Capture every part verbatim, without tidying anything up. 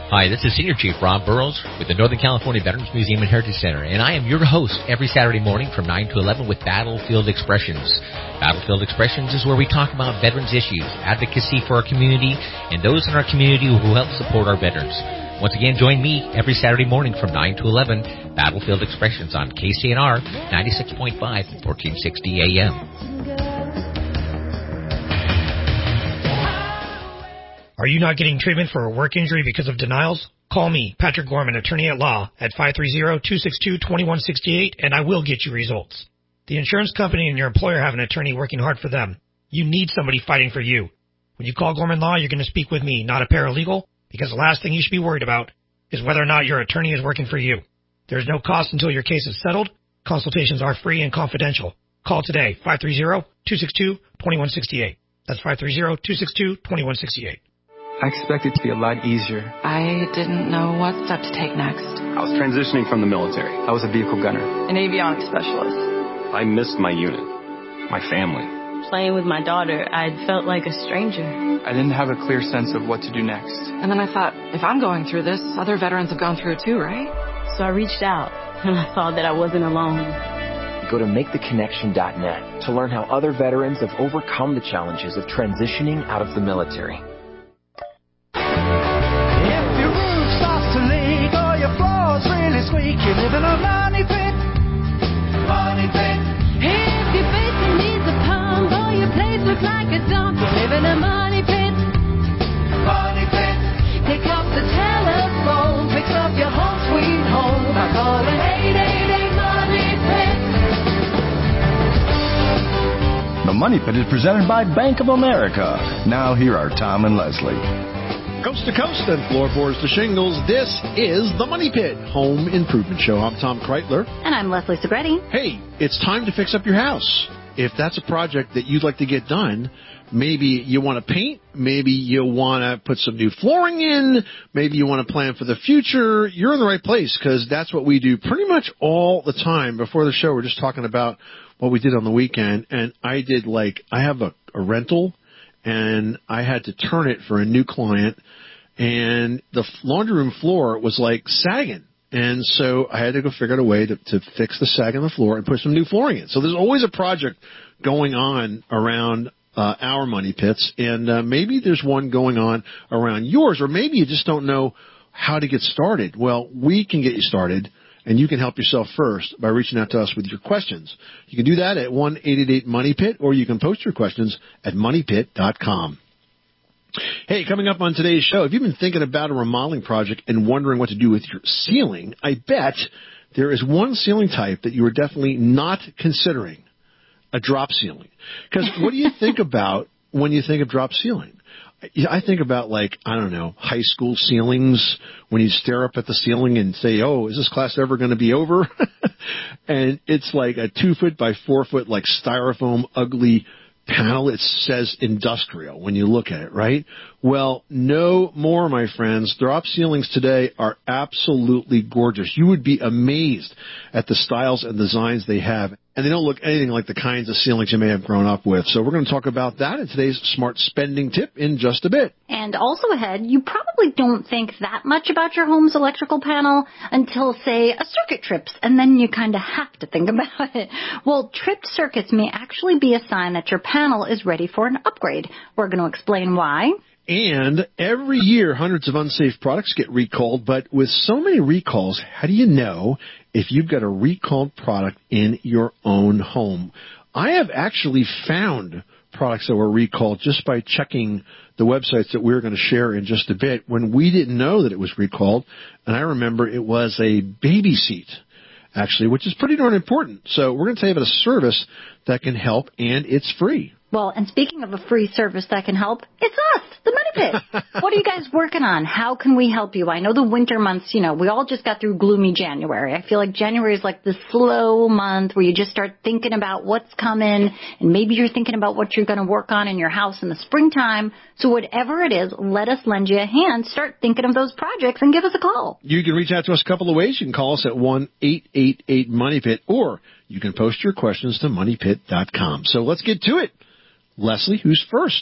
Hi, this is Senior Chief Rob Burrows with the Northern California Veterans Museum and Heritage Center, and I am your host every Saturday morning from nine to eleven with Battlefield Expressions. Battlefield Expressions is where we talk about veterans issues, advocacy for our community, and those in our community who help support our veterans. Once again, join me every Saturday morning from nine to eleven, Battlefield Expressions on K C N R ninety-six point five, fourteen sixty A M. Are you not getting treatment for a work injury because of denials? Call me, Patrick Gorman, attorney at law, at five three zero, two six two, two one six eight, and I will get you results. The insurance company and your employer have an attorney working hard for them. You need somebody fighting for you. When you call Gorman Law, you're going to speak with me, not a paralegal, because the last thing you should be worried about is whether or not your attorney is working for you. There's no cost until your case is settled. Consultations are free and confidential. Call today, five three zero, two six two, two one six eight. That's five three zero, two six two, two one six eight. I expected it to be a lot easier. I didn't know what step to take next. I was transitioning from the military. I was a vehicle gunner. An avionics specialist. I missed my unit, my family. Playing with my daughter, I felt like a stranger. I didn't have a clear sense of what to do next. And then I thought, if I'm going through this, other veterans have gone through it too, right? So I reached out, and I saw that I wasn't alone. Go to make the connection dot net to learn how other veterans have overcome the challenges of transitioning out of the military. Squeak, you live in a money pit, money pit. If your basement needs a pump or your place looks like a dump, you live in a money pit, money pit. Pick up the telephone, fix up your home sweet home by calling eight eight eight money pit. The Money Pit is presented by Bank of America. Now here are Tom and Leslie. Coast to coast and floorboards to shingles, this is the Money Pit Home Improvement Show. I'm Tom Kreitler. And I'm Leslie Segretti. Hey, it's time to fix up your house. If that's a project that you'd like to get done, maybe you want to paint, maybe you want to put some new flooring in, maybe you want to plan for the future, you're in the right place because that's what we do pretty much all the time. Before the show, we're just talking about what we did on the weekend, and I did like, I have a, a rental, and I had to turn it for a new client, and the laundry room floor was like sagging. And so I had to go figure out a way to, to fix the sag on the floor and put some new flooring in. So there's always a project going on around uh, our money pits, and uh, maybe there's one going on around yours, or maybe you just don't know how to get started. Well, we can get you started, and you can help yourself first by reaching out to us with your questions. You can do that at one eight eight eight money pit, or you can post your questions at money pit dot com. Hey, coming up on today's show, if you've been thinking about a remodeling project and wondering what to do with your ceiling, I bet there is one ceiling type that you are definitely not considering, a drop ceiling. Because what do you think about when you think of drop ceiling? I think about, like, I don't know, high school ceilings, when you stare up at the ceiling and say, oh, is this class ever going to be over? And it's like a two-foot by four-foot, like, styrofoam, ugly panel. It says industrial when you look at it, right? Well, no more, my friends. Drop ceilings today are absolutely gorgeous. You would be amazed at the styles and designs they have. And they don't look anything like the kinds of ceilings you may have grown up with. So we're going to talk about that in today's Smart Spending Tip in just a bit. And also ahead, you probably don't think that much about your home's electrical panel until, say, a circuit trips, and then you kind of have to think about it. Well, tripped circuits may actually be a sign that your panel is ready for an upgrade. We're going to explain why. And every year, hundreds of unsafe products get recalled, but with so many recalls, how do you know if you've got a recalled product in your own home? I have actually found products that were recalled just by checking the websites that we're going to share in just a bit when we didn't know that it was recalled. And I remember it was a baby seat, actually, which is pretty darn important. So we're going to tell you about a service that can help, and it's free. Well, and speaking of a free service that can help, it's us, the Money Pit. What are you guys working on? How can we help you? I know the winter months, you know, we all just got through gloomy January. I feel like January is like the slow month where you just start thinking about what's coming, and maybe you're thinking about what you're going to work on in your house in the springtime. So whatever it is, let us lend you a hand. Start thinking of those projects and give us a call. You can reach out to us a couple of ways. You can call us at one eight eight eight money pit, or you can post your questions to money pit dot com. So let's get to it. Leslie, who's first?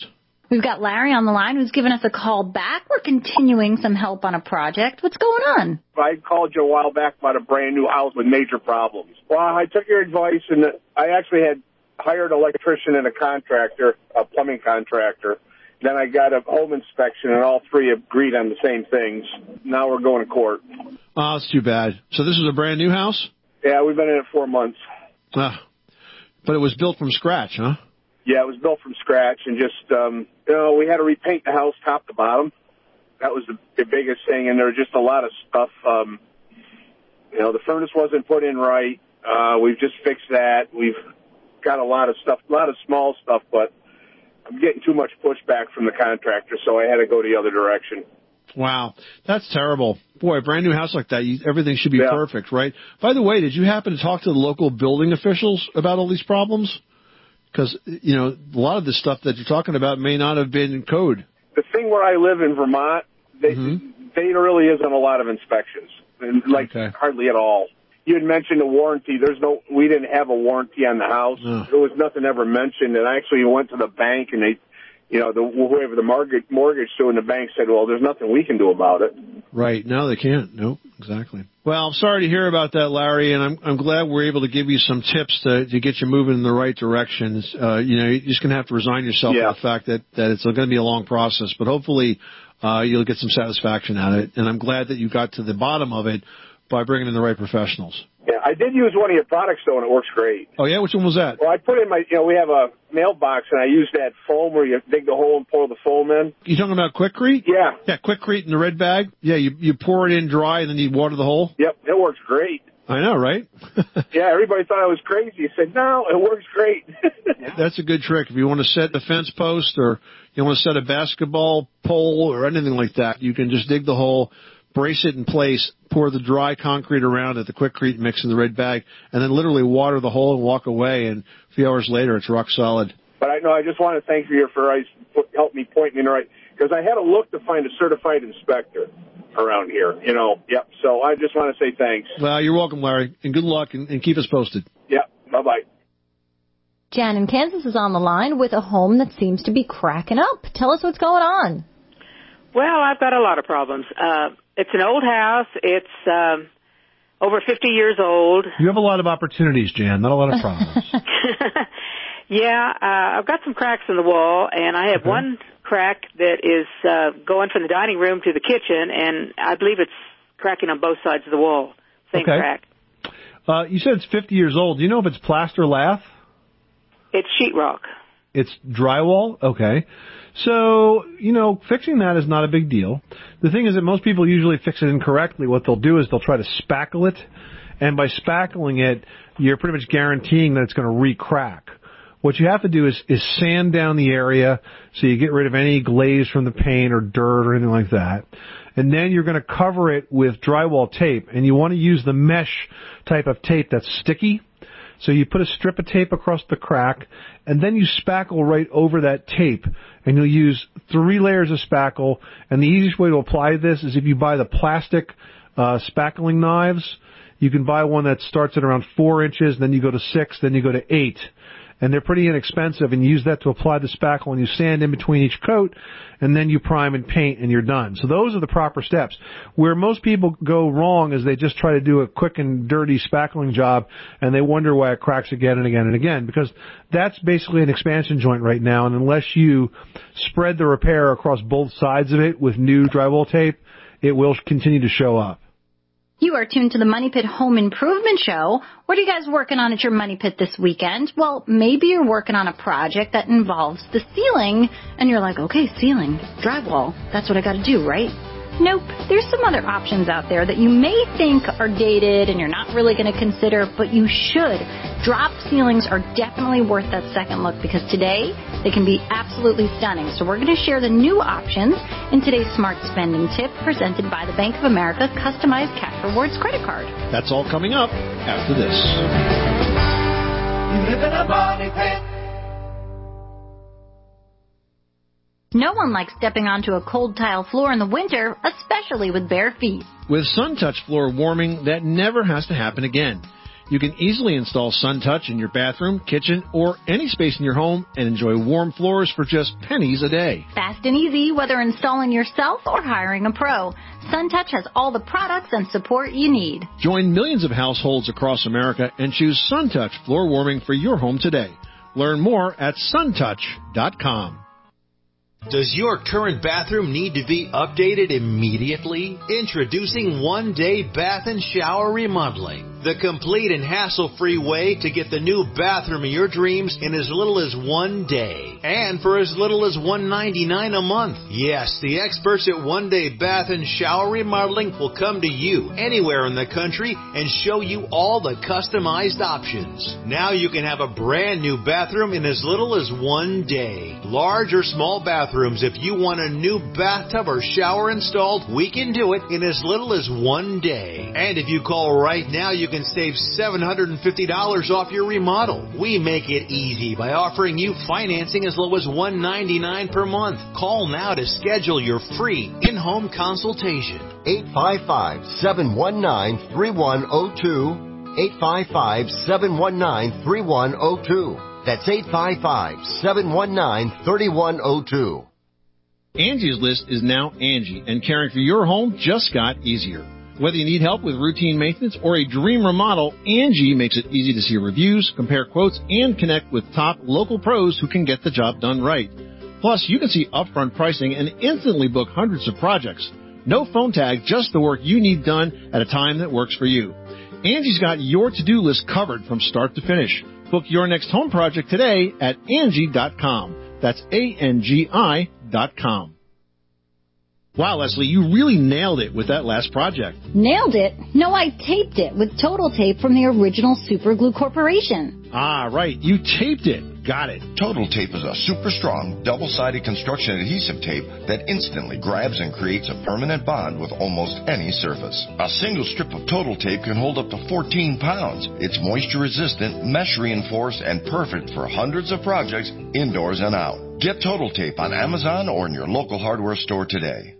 We've got Larry on the line who's given us a call back. We're continuing some help on a project. What's going on? I called you a while back about a brand new house with major problems. Well, I took your advice, and I actually had hired an electrician and a contractor, a plumbing contractor. Then I got a home inspection, and all three agreed on the same things. Now we're going to court. Oh, that's too bad. So this is a brand new house? Yeah, we've been in it four months. Ah, but it was built from scratch, huh? Yeah, it was built from scratch, and just, um, you know, we had to repaint the house top to bottom. That was the, the biggest thing, and there was just a lot of stuff. Um, you know, the furnace wasn't put in right. Uh, we've just fixed that. We've got a lot of stuff, a lot of small stuff, but I'm getting too much pushback from the contractor, so I had to go the other direction. Wow, that's terrible. Boy, a brand new house like that, you, everything should be yeah. perfect, right? By the way, did you happen to talk to the local building officials about all these problems? Because, you know, a lot of this stuff that you're talking about may not have been in code. The thing where I live in Vermont, they, mm-hmm. there really isn't a lot of inspections, like okay. hardly at all. You had mentioned a warranty. There's no, we didn't have a warranty on the house. Oh. There was nothing ever mentioned. And I actually went to the bank, and they, you know, the, whoever the mortgage, mortgage to, and the bank said, well, there's nothing we can do about it. Right. No, they can't. Nope. Exactly. Well, I'm sorry to hear about that, Larry, and I'm I'm glad we're able to give you some tips to to get you moving in the right directions. Uh, you know, you're just going to have to resign yourself yeah. to the fact that, that it's going to be a long process, but hopefully uh, you'll get some satisfaction out of it. And I'm glad that you got to the bottom of it by bringing in the right professionals. Yeah, I did use one of your products, though, and it works great. Oh, yeah? Which one was that? Well, I put in my, you know, we have a mailbox, and I use that foam where you dig the hole and pour the foam in. You talking about Quikrete? Yeah. Yeah, Quikrete in the red bag? Yeah, you you pour it in dry, and then you water the hole? Yep, it works great. I know, right? Yeah, everybody thought I was crazy. I said, no, it works great. That's a good trick. If you want to set a fence post or you want to set a basketball pole or anything like that, you can just dig the hole, brace it in place, pour the dry concrete around it, the Quikrete mix in the red bag, and then literally water the hole and walk away, and a few hours later it's rock solid. But I know I just want to thank you for helping me point me in the right, because I had to look to find a certified inspector around here, you know. Yep. So I just want to say thanks. Well, you're welcome, Larry, and good luck, and, and keep us posted. Yep. Bye-bye. Jan in Kansas is on the line with a home that seems to be cracking up. Tell us what's going on. Well, I've got a lot of problems. Uh, it's an old house. It's um, over fifty years old. You have a lot of opportunities, Jan, not a lot of problems. Yeah, uh, I've got some cracks in the wall, and I have okay. one crack that is uh, going from the dining room to the kitchen, and I believe it's cracking on both sides of the wall. Same okay. crack. Uh, you said it's fifty years old. Do you know if it's plaster lath? It's sheetrock. It's drywall? Okay. So, you know, fixing that is not a big deal. The thing is that most people usually fix it incorrectly. What they'll do is they'll try to spackle it, and by spackling it, you're pretty much guaranteeing that it's going to re-crack. What you have to do is, is sand down the area so you get rid of any glaze from the paint or dirt or anything like that. And then you're going to cover it with drywall tape, and you want to use the mesh type of tape that's sticky. So you put a strip of tape across the crack, and then you spackle right over that tape, and you'll use three layers of spackle. And the easiest way to apply this is if you buy the plastic uh, spackling knives. You can buy one that starts at around four inches, then you go to six, then you go to eight. And they're pretty inexpensive, and you use that to apply the spackle, and you sand in between each coat, and then you prime and paint, and you're done. So those are the proper steps. Where most people go wrong is they just try to do a quick and dirty spackling job, and they wonder why it cracks again and again and again, because that's basically an expansion joint right now, and unless you spread the repair across both sides of it with new drywall tape, it will continue to show up. You are tuned to the Money Pit Home Improvement Show. What are you guys working on at your Money Pit this weekend? Well, maybe you're working on a project that involves the ceiling, and you're like, okay, ceiling, drywall, that's what I got to do, right? Nope. There's some other options out there that you may think are dated and you're not really going to consider, but you should. Drop ceilings are definitely worth that second look because today they can be absolutely stunning. So we're going to share the new options in today's Smart Spending Tip presented by the Bank of America Customized Cash Rewards Credit Card. That's all coming up after this. You live in a money pit. No one likes stepping onto a cold tile floor in the winter, especially with bare feet. With SunTouch floor warming, that never has to happen again. You can easily install SunTouch in your bathroom, kitchen, or any space in your home and enjoy warm floors for just pennies a day. Fast and easy, whether installing yourself or hiring a pro. SunTouch has all the products and support you need. Join millions of households across America and choose SunTouch floor warming for your home today. Learn more at suntouch dot com. Does your current bathroom need to be updated immediately? Introducing One Day Bath and Shower Remodeling, the complete and hassle-free way to get the new bathroom of your dreams in as little as one day, and for as little as one hundred ninety-nine dollars a month. Yes, the experts at One Day Bath and Shower Remodeling will come to you anywhere in the country and show you all the customized options. Now you can have a brand new bathroom in as little as one day. Large or small bathrooms. If you want a new bathtub or shower installed, we can do it in as little as one day. And if you call right now, you can save seven hundred fifty dollars off your remodel. We make it easy by offering you financing as low as one hundred ninety-nine dollars per month. Call now to schedule your free in-home consultation. eight five five, seven one nine, three one zero two. eight five five, seven one nine, three one zero two. That's eight five five, seven one nine, three one zero two. Angie's List is now Angie, and caring for your home just got easier. Whether you need help with routine maintenance or a dream remodel, Angie makes it easy to see reviews, compare quotes, and connect with top local pros who can get the job done right. Plus, you can see upfront pricing and instantly book hundreds of projects. No phone tag, just the work you need done at a time that works for you. Angie's got your to-do list covered from start to finish. Book your next home project today at Angie dot com. That's A N G I dot com. Wow, Leslie, you really nailed it with that last project. Nailed it? No, I taped it with Total Tape from the original Super Glue Corporation. Ah, right. You taped it. Got it. Total Tape is a super strong, double-sided construction adhesive tape that instantly grabs and creates a permanent bond with almost any surface. A single strip of Total Tape can hold up to fourteen pounds. It's moisture-resistant, mesh-reinforced, and perfect for hundreds of projects indoors and out. Get Total Tape on Amazon or in your local hardware store today.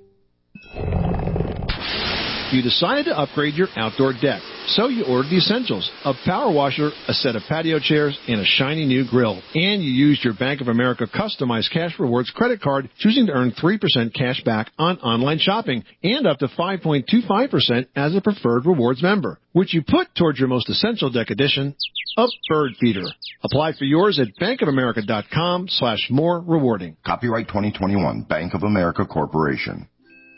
You decided to upgrade your outdoor deck, so you ordered the essentials: a power washer, a set of patio chairs, and a shiny new grill. And you used your Bank of America customized cash rewards credit card, choosing to earn three percent cash back on online shopping and up to five point two five percent as a preferred rewards member, which you put towards your most essential deck addition, a bird feeder. Apply for yours at bankofamerica.com slash more rewarding. Copyright twenty twenty-one, Bank of America Corporation.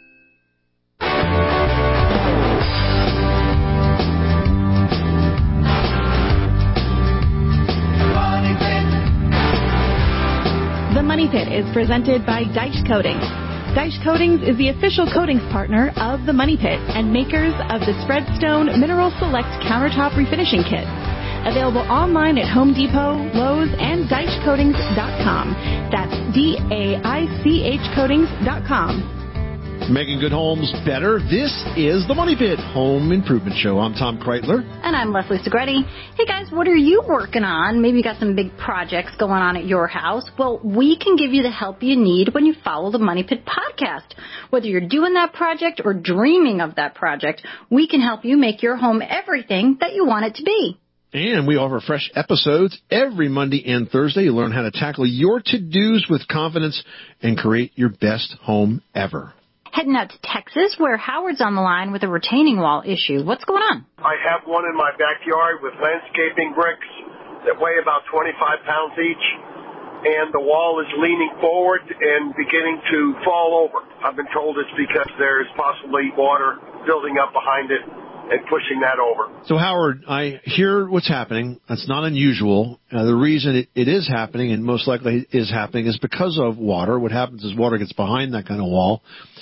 The Money Pit is presented by Deitch Coatings. Deitch Coatings is the official coatings partner of The Money Pit and makers of the Spreadstone Mineral Select Countertop Refinishing Kit. Available online at Home Depot, Lowe's, and Deitch Coatings dot com. That's D A I C H Coatings dot com. Making good homes better. This is the Money Pit Home Improvement Show. I'm Tom Kreitler. And I'm Leslie Segretti. Hey guys, what are you working on? Maybe you got some big projects going on at your house. Well, we can give you the help you need when you follow the Money Pit podcast. Whether you're doing that project or dreaming of that project, we can help you make your home everything that you want it to be. And we offer fresh episodes every Monday and Thursday. You learn how to tackle your to-dos with confidence and create your best home ever. Heading out to Texas, where Howard's on the line with a retaining wall issue. What's going on? I have one in my backyard with landscaping bricks that weigh about twenty-five pounds each, and the wall is leaning forward and beginning to fall over. I've been told it's because there's possibly water building up behind it and pushing that over. So, Howard, I hear what's happening. That's not unusual. Uh, the reason it, it is happening, and most likely is happening, is because of water. What happens is water gets behind that kind of wall,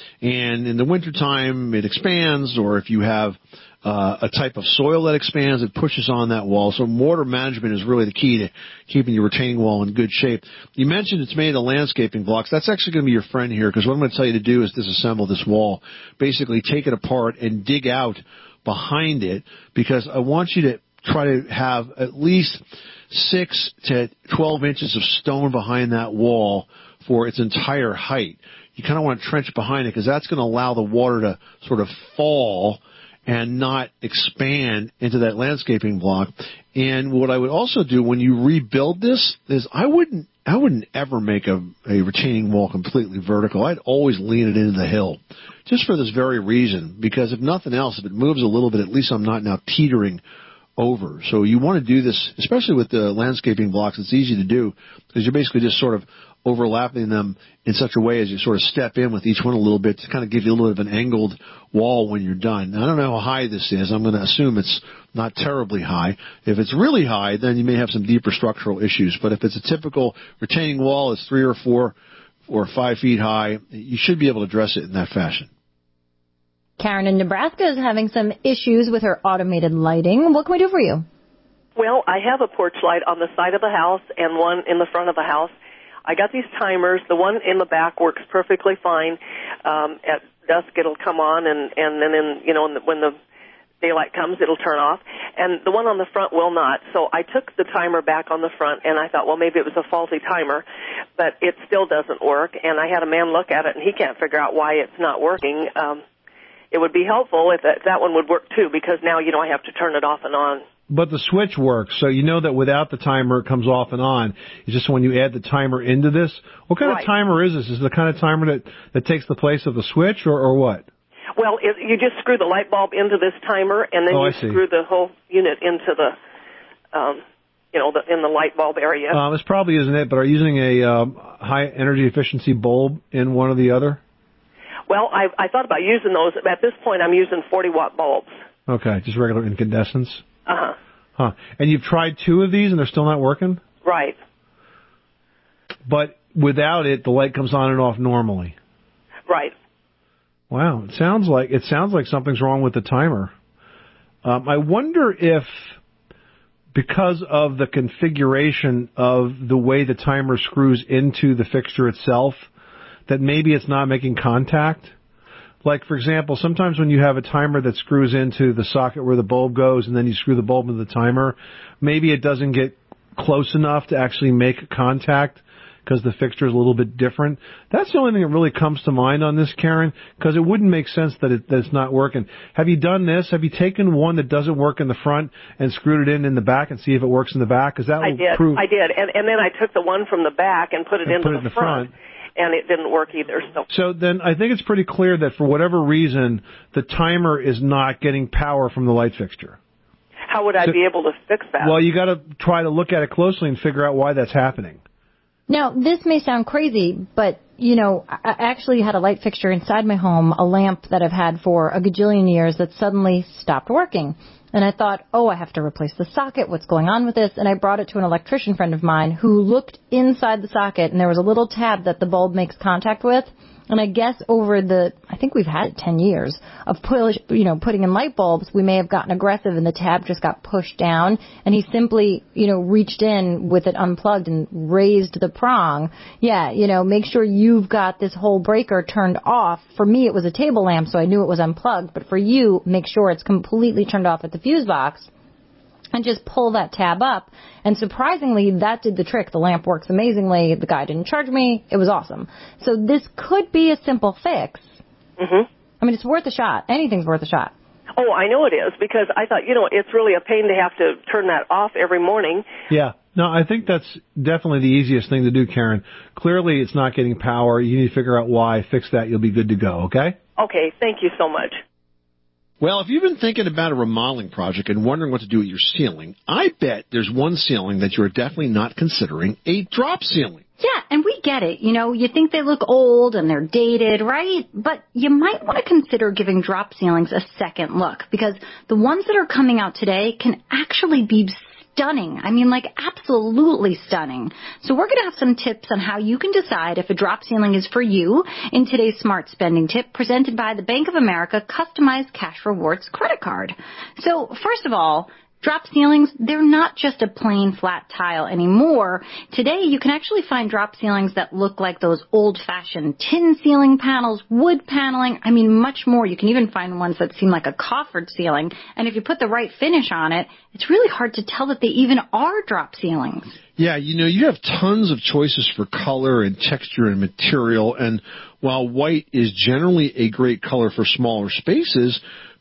and in the wintertime it expands, or if you have uh, a type of soil that expands, it pushes on that wall. So water management is really the key to keeping your retaining wall in good shape. You mentioned it's made of landscaping blocks. That's actually going to be your friend here, because what I'm going to tell you to do is disassemble this wall. Basically take it apart and dig out behind it, because I want you to try to have at least six to twelve inches of stone behind that wall for its entire height. You kind of want to trench behind it, because that's going to allow the water to sort of fall and not expand into that landscaping block. And what I would also do when you rebuild this is I wouldn't I wouldn't ever make a, a retaining wall completely vertical. I'd always lean it into the hill, just for this very reason, because if nothing else, if it moves a little bit, at least I'm not now teetering over. So you want to do this, especially with the landscaping blocks. It's easy to do because you're basically just sort of overlapping them in such a way as you sort of step in with each one a little bit to kind of give you a little bit of an angled wall when you're done. Now, I don't know how high this is. I'm going to assume it's not terribly high. If it's really high, then you may have some deeper structural issues. But if it's a typical retaining wall that's three or four or five feet high, you should be able to address it in that fashion. Karen in Nebraska is having some issues with her automated lighting. What can we do for you? Well, I have a porch light on the side of the house and one in the front of the house. I got these timers. The one in the back works perfectly fine. Um, at dusk, it'll come on, and, and then in, you know, when the daylight comes, it'll turn off. And the one on the front will not. So I took the timer back on the front, and I thought, well, maybe it was a faulty timer, but it still doesn't work. And I had a man look at it, and he can't figure out why it's not working. Um, it would be helpful if that, that one would work, too, because now, you know, I have to turn it off and on. But the switch works, so you know that without the timer, it comes off and on. It's just when you add the timer into this. What kind right. of timer is this? Is it the kind of timer that, that takes the place of the switch, or, or what? Well, it, you just screw the light bulb into this timer, and then oh, you screw the whole unit into the, um, you know, the, in the light bulb area. Um, this probably isn't it, but are you using a um, high energy efficiency bulb in one or the other? Well, I, I thought about using those. At this point, I'm using forty watt bulbs. Okay, just regular incandescents. Uh-huh. Huh. And you've tried two of these and they're still not working? Right. But without it, the light comes on and off normally. Right. Wow. It sounds like it sounds like something's wrong with the timer. Um, I wonder if, because of the configuration of the way the timer screws into the fixture itself, that maybe it's not making contact. Like, for example, sometimes when you have a timer that screws into the socket where the bulb goes and then you screw the bulb into the timer, maybe it doesn't get close enough to actually make contact because the fixture is a little bit different. That's the only thing that really comes to mind on this, Karen, because it wouldn't make sense that, it, that it's not working. Have you done this? Have you taken one that doesn't work in the front and screwed it in in the back and see if it works in the back? Because that will I did. prove. I did. And, and then I took the one from the back and put it and into put it the, in the front. front. And it didn't work either. So. so then I think it's pretty clear that for whatever reason, the timer is not getting power from the light fixture. How would I so, be able to fix that? Well, you got to try to look at it closely and figure out why that's happening. Now, this may sound crazy, but, you know, I actually had a light fixture inside my home, a lamp that I've had for a gajillion years that suddenly stopped working. And I thought, oh, I have to replace the socket. What's going on with this? And I brought it to an electrician friend of mine who looked inside the socket, and there was a little tab that the bulb makes contact with. And I guess over the, I think we've had it ten years of push, you know, putting in light bulbs, we may have gotten aggressive and the tab just got pushed down. And he simply, you know, reached in with it unplugged and raised the prong. Yeah, you know, make sure you've got this whole breaker turned off. For me, it was a table lamp, so I knew it was unplugged. But for you, make sure it's completely turned off at the fuse box. And just pull that tab up. And surprisingly, that did the trick. The lamp works amazingly. The guy didn't charge me. It was awesome. So this could be a simple fix. Mm-hmm. I mean, it's worth a shot. Anything's worth a shot. Oh, I know it is, because I thought, you know, it's really a pain to have to turn that off every morning. Yeah. No, I think that's definitely the easiest thing to do, Karen. Clearly, it's not getting power. You need to figure out why. Fix that. You'll be good to go, okay? Okay. Thank you so much. Well, if you've been thinking about a remodeling project and wondering what to do with your ceiling, I bet there's one ceiling that you're definitely not considering, a drop ceiling. Yeah, and we get it. You know, you think they look old and they're dated, right? But you might want to consider giving drop ceilings a second look, because the ones that are coming out today can actually be stunning. I mean, like, absolutely stunning. So we're going to have some tips on how you can decide if a drop ceiling is for you in today's Smart Spending Tip, presented by the Bank of America Customized Cash Rewards Credit Card. So first of all, drop ceilings, they're not just a plain flat tile anymore. Today, you can actually find drop ceilings that look like those old-fashioned tin ceiling panels, wood paneling, I mean, much more. You can even find ones that seem like a coffered ceiling. And if you put the right finish on it, it's really hard to tell that they even are drop ceilings. Yeah, you know, you have tons of choices for color and texture and material. And while white is generally a great color for smaller spaces,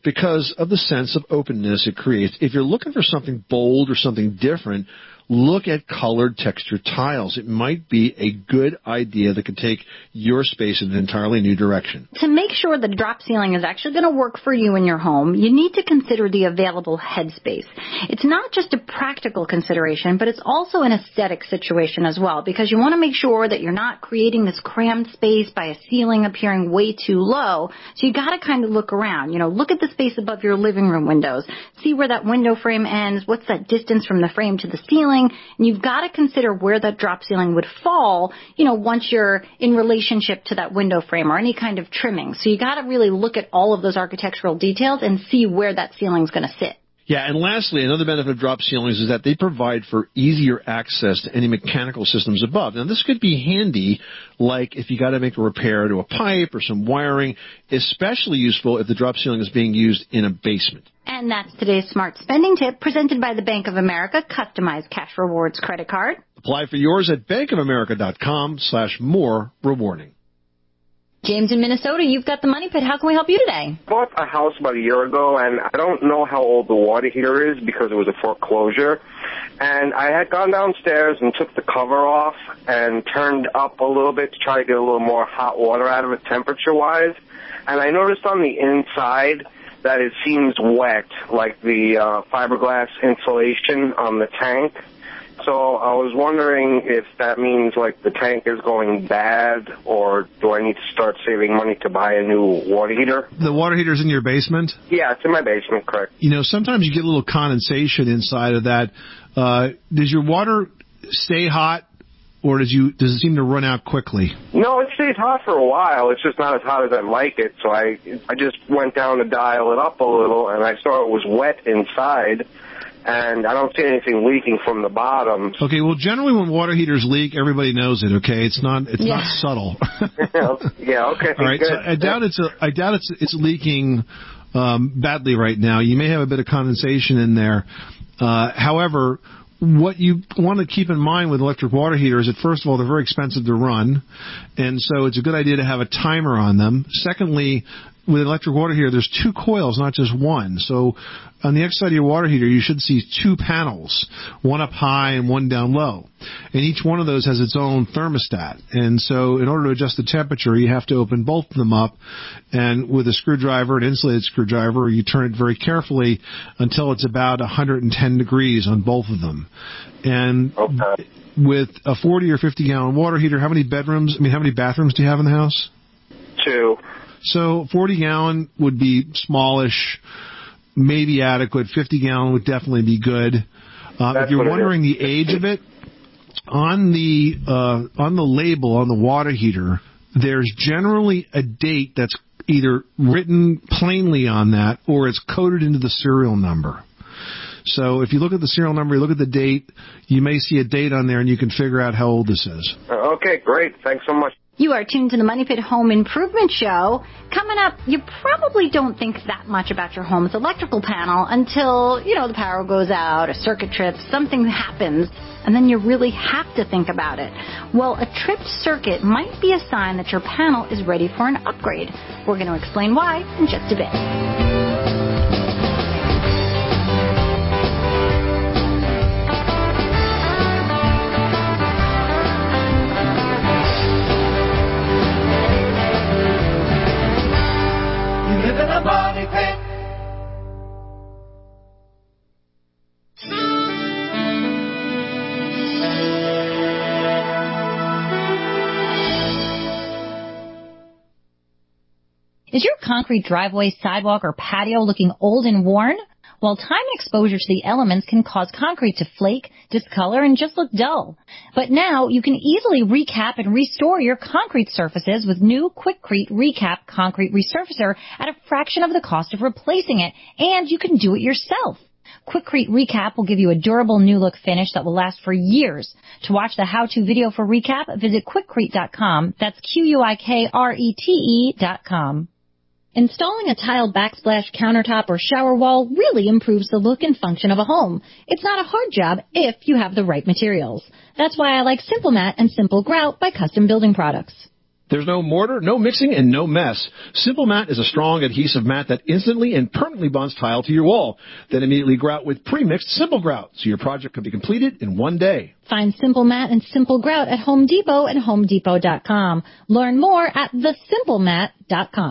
because of the sense of openness it creates. If you're looking for something bold or something different, look at colored textured tiles. It might be a good idea that could take your space in an entirely new direction. To make sure the drop ceiling is actually going to work for you in your home, you need to consider the available headspace. It's not just a practical consideration, but it's also an aesthetic situation as well, because you want to make sure that you're not creating this crammed space by a ceiling appearing way too low. So you got to kind of look around. You know, look at the space above your living room windows. See where that window frame ends. What's that distance from the frame to the ceiling? And you've got to consider where that drop ceiling would fall, you know, once you're in relationship to that window frame or any kind of trimming. So you got to really look at all of those architectural details and see where that ceiling's going to sit. Yeah, and lastly, another benefit of drop ceilings is that they provide for easier access to any mechanical systems above. Now, this could be handy, like if you got to make a repair to a pipe or some wiring, especially useful if the drop ceiling is being used in a basement. And that's today's Smart Spending Tip, presented by the Bank of America Customized Cash Rewards Credit Card. Apply for yours at bankofamerica.com slash more rewarding. James in Minnesota, you've got the Money Pit. How can we help you today? I bought a house about a year ago, and I don't know how old the water heater is because it was a foreclosure. And I had gone downstairs and took the cover off and turned up a little bit to try to get a little more hot water out of it temperature-wise. And I noticed on the inside that it seems wet, like the uh, fiberglass insulation on the tank. So I was wondering if that means, like, the tank is going bad, or do I need to start saving money to buy a new water heater? The water heater's in your basement? Yeah, it's in my basement, correct. You know, sometimes you get a little condensation inside of that. Uh, does your water stay hot, or does you does it seem to run out quickly? No, it stays hot for a while. It's just not as hot as I like it. So I I just went down to dial it up a little, and I saw it was wet inside. And I don't see anything leaking from the bottom. Okay, well, generally when water heaters leak, everybody knows it. Okay, it's not it's yeah. not subtle. yeah. Okay. All right. Good. So I doubt it's a, I doubt it's it's leaking um, badly right now. You may have a bit of condensation in there. Uh, however, what you want to keep in mind with electric water heaters is that, first of all, they're very expensive to run, and so it's a good idea to have a timer on them. Secondly, with an electric water heater, there's two coils, not just one. So on the X side of your water heater, you should see two panels, one up high and one down low. And each one of those has its own thermostat. And so in order to adjust the temperature, you have to open both of them up. And with a screwdriver, an insulated screwdriver, you turn it very carefully until it's about one hundred ten degrees on both of them. And okay. with a forty or fifty gallon water heater, how many bedrooms, I mean, how many bathrooms do you have in the house? Two. So forty gallon would be smallish, maybe adequate. fifty gallon would definitely be good. Uh, if you're wondering the age of it, on the uh, on the label on the water heater, there's generally a date that's either written plainly on that or it's coded into the serial number. So if you look at the serial number, you look at the date, you may see a date on there and you can figure out how old this is. Okay, great. Thanks so much. You are tuned to the Money Pit Home Improvement Show. Coming up, you probably don't think that much about your home's electrical panel until, you know, the power goes out, a circuit trips, something happens, and then you really have to think about it. Well, a tripped circuit might be a sign that your panel is ready for an upgrade. We're going to explain why in just a bit. Money Pit. Is your concrete driveway, sidewalk, or patio looking old and worn? Well, time and exposure to the elements can cause concrete to flake, discolor, and just look dull. But now you can easily recap and restore your concrete surfaces with new Quikrete Recap Concrete Resurfacer at a fraction of the cost of replacing it, and you can do it yourself. Quikrete Recap will give you a durable new look finish that will last for years. To watch the how-to video for Recap, visit Quikrete dot com. That's Q U I K R E T E dot com. Installing a tile backsplash countertop or shower wall really improves the look and function of a home. It's not a hard job if you have the right materials. That's why I like Simple Mat and Simple Grout by Custom Building Products. There's no mortar, no mixing, and no mess. Simple Mat is a strong adhesive mat that instantly and permanently bonds tile to your wall. Then immediately grout with pre-mixed Simple Grout, so your project can be completed in one day. Find Simple Mat and Simple Grout at Home Depot and home depot dot com. Learn more at the simple mat dot com.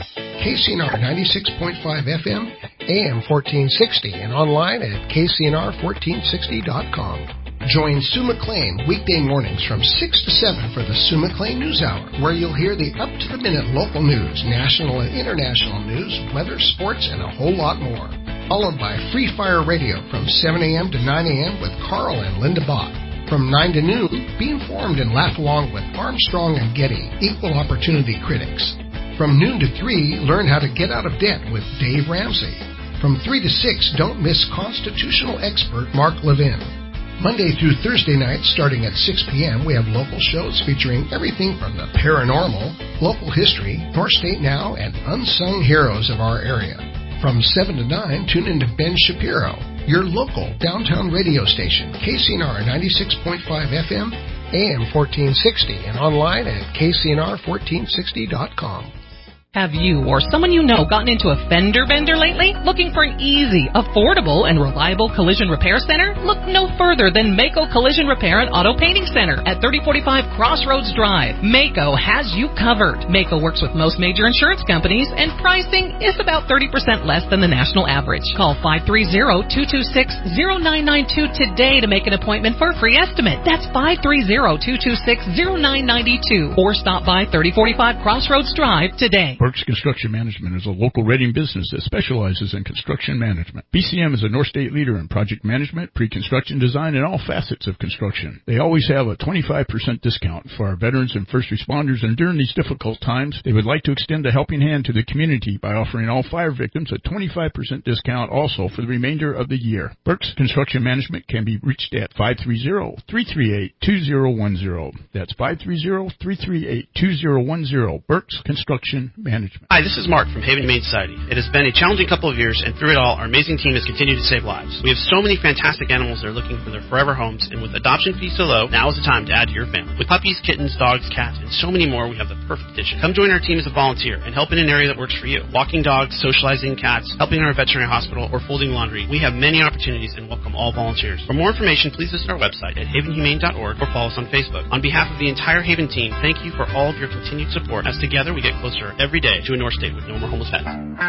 K C N R ninety-six point five F M, A M fourteen sixty, and online at K C N R fourteen sixty dot com. Join Sue McLean weekday mornings from six to seven for the Sue McLean News Hour, where you'll hear the up-to-the-minute local news, national and international news, weather, sports, and a whole lot more. Followed by Free Fire Radio from seven a.m. to nine a.m. with Carl and Linda Bach. From nine to noon, be informed and laugh along with Armstrong and Getty, equal opportunity critics. From noon to three, learn how to get out of debt with Dave Ramsey. From three to six, don't miss constitutional expert Mark Levin. Monday through Thursday nights, starting at six p.m., we have local shows featuring everything from the paranormal, local history, North State Now, and unsung heroes of our area. From seven to nine, tune into Ben Shapiro, your local downtown radio station, K C N R ninety-six point five F M, A M fourteen sixty, and online at K C N R fourteen sixty dot com. Have you or someone you know gotten into a fender bender lately? Looking for an easy, affordable, and reliable collision repair center? Look no further than Mako Collision Repair and Auto Painting Center at thirty forty-five Crossroads Drive. Mako has you covered. Mako works with most major insurance companies, and pricing is about thirty percent less than the national average. Call five three zero, two two six, zero nine nine two today to make an appointment for a free estimate. That's five three zero, two two six, zero nine nine two, or stop by thirty forty-five Crossroads Drive today. Burke's Construction Management is a local Reading business that specializes in construction management. B C M is a North State leader in project management, pre-construction design, and all facets of construction. They always have a twenty-five percent discount for our veterans and first responders, and during these difficult times, they would like to extend a helping hand to the community by offering all fire victims a twenty-five percent discount also for the remainder of the year. Burke's Construction Management can be reached at five three zero, three three eight, two zero one zero. That's five three zero, three three eight, two zero one zero. Burke's Construction Management. Hi, this is Mark from Haven Humane Society. It has been a challenging couple of years, and through it all, our amazing team has continued to save lives. We have so many fantastic animals that are looking for their forever homes, and with adoption fees so low, now is the time to add to your family. With puppies, kittens, dogs, cats, and so many more, we have the perfect addition. Come join our team as a volunteer and help in an area that works for you. Walking dogs, socializing cats, helping in our veterinary hospital, or folding laundry. We have many opportunities and welcome all volunteers. For more information, please visit our website at haven humane dot org or follow us on Facebook. On behalf of the entire Haven team, thank you for all of your continued support, as together we get closer every day to a North State with no more homeless pets.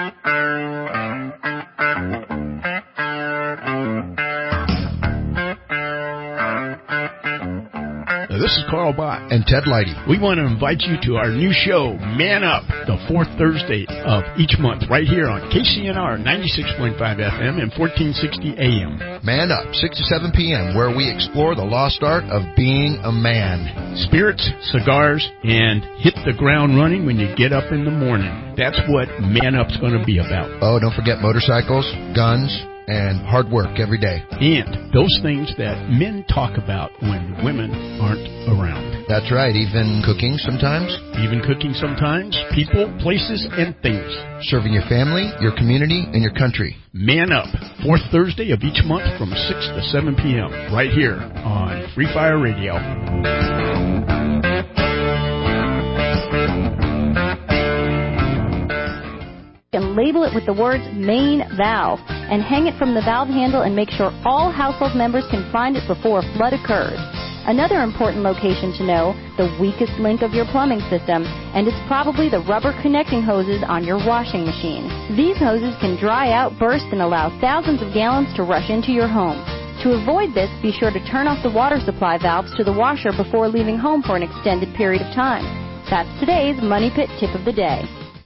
This is Carl Bott and Ted Leidy. We want to invite you to our new show, Man Up, the fourth Thursday of each month, right here on K C N R ninety-six point five F M and fourteen sixty A M. Man Up, six to seven p.m., where we explore the lost art of being a man. Spirits, cigars, and hit the ground running when you get up in the morning. That's what Man Up's going to be about. Oh, don't forget motorcycles, guns, and hard work every day. And those things that men talk about when women aren't around. That's right, even cooking sometimes. Even cooking sometimes. People, places, and things. Serving your family, your community, and your country. Man Up, fourth Thursday of each month from six to seven p.m. right here on Free Fire Radio. And label it with the words main valve and hang it from the valve handle and make sure all household members can find it before a flood occurs. Another important location to know, the weakest link of your plumbing system, and it's probably the rubber connecting hoses on your washing machine. These hoses can dry out, burst, and allow thousands of gallons to rush into your home. To avoid this, be sure to turn off the water supply valves to the washer before leaving home for an extended period of time. That's today's Money Pit Tip of the Day.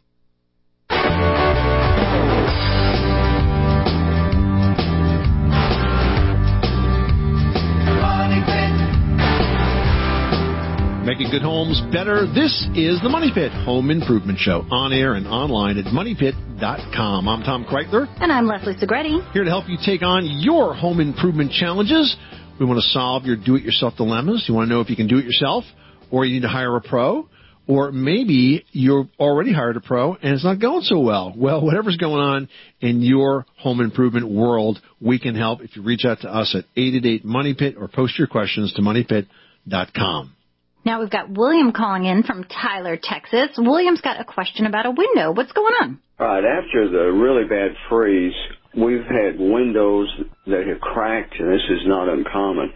Making good homes better. This is the Money Pit Home Improvement Show, on air and online at money pit dot com. I'm Tom Kreitler. And I'm Leslie Segretti. Here to help you take on your home improvement challenges. We want to solve your do-it-yourself dilemmas. You want to know if you can do it yourself, or you need to hire a pro, or maybe you've already hired a pro and it's not going so well. Well, whatever's going on in your home improvement world, we can help if you reach out to us at eight eight eight, money pit or post your questions to money pit dot com. Now we've got William calling in from Tyler, Texas. William's got a question about a window. What's going on? All right, after the really bad freeze, we've had windows that have cracked, and this is not uncommon.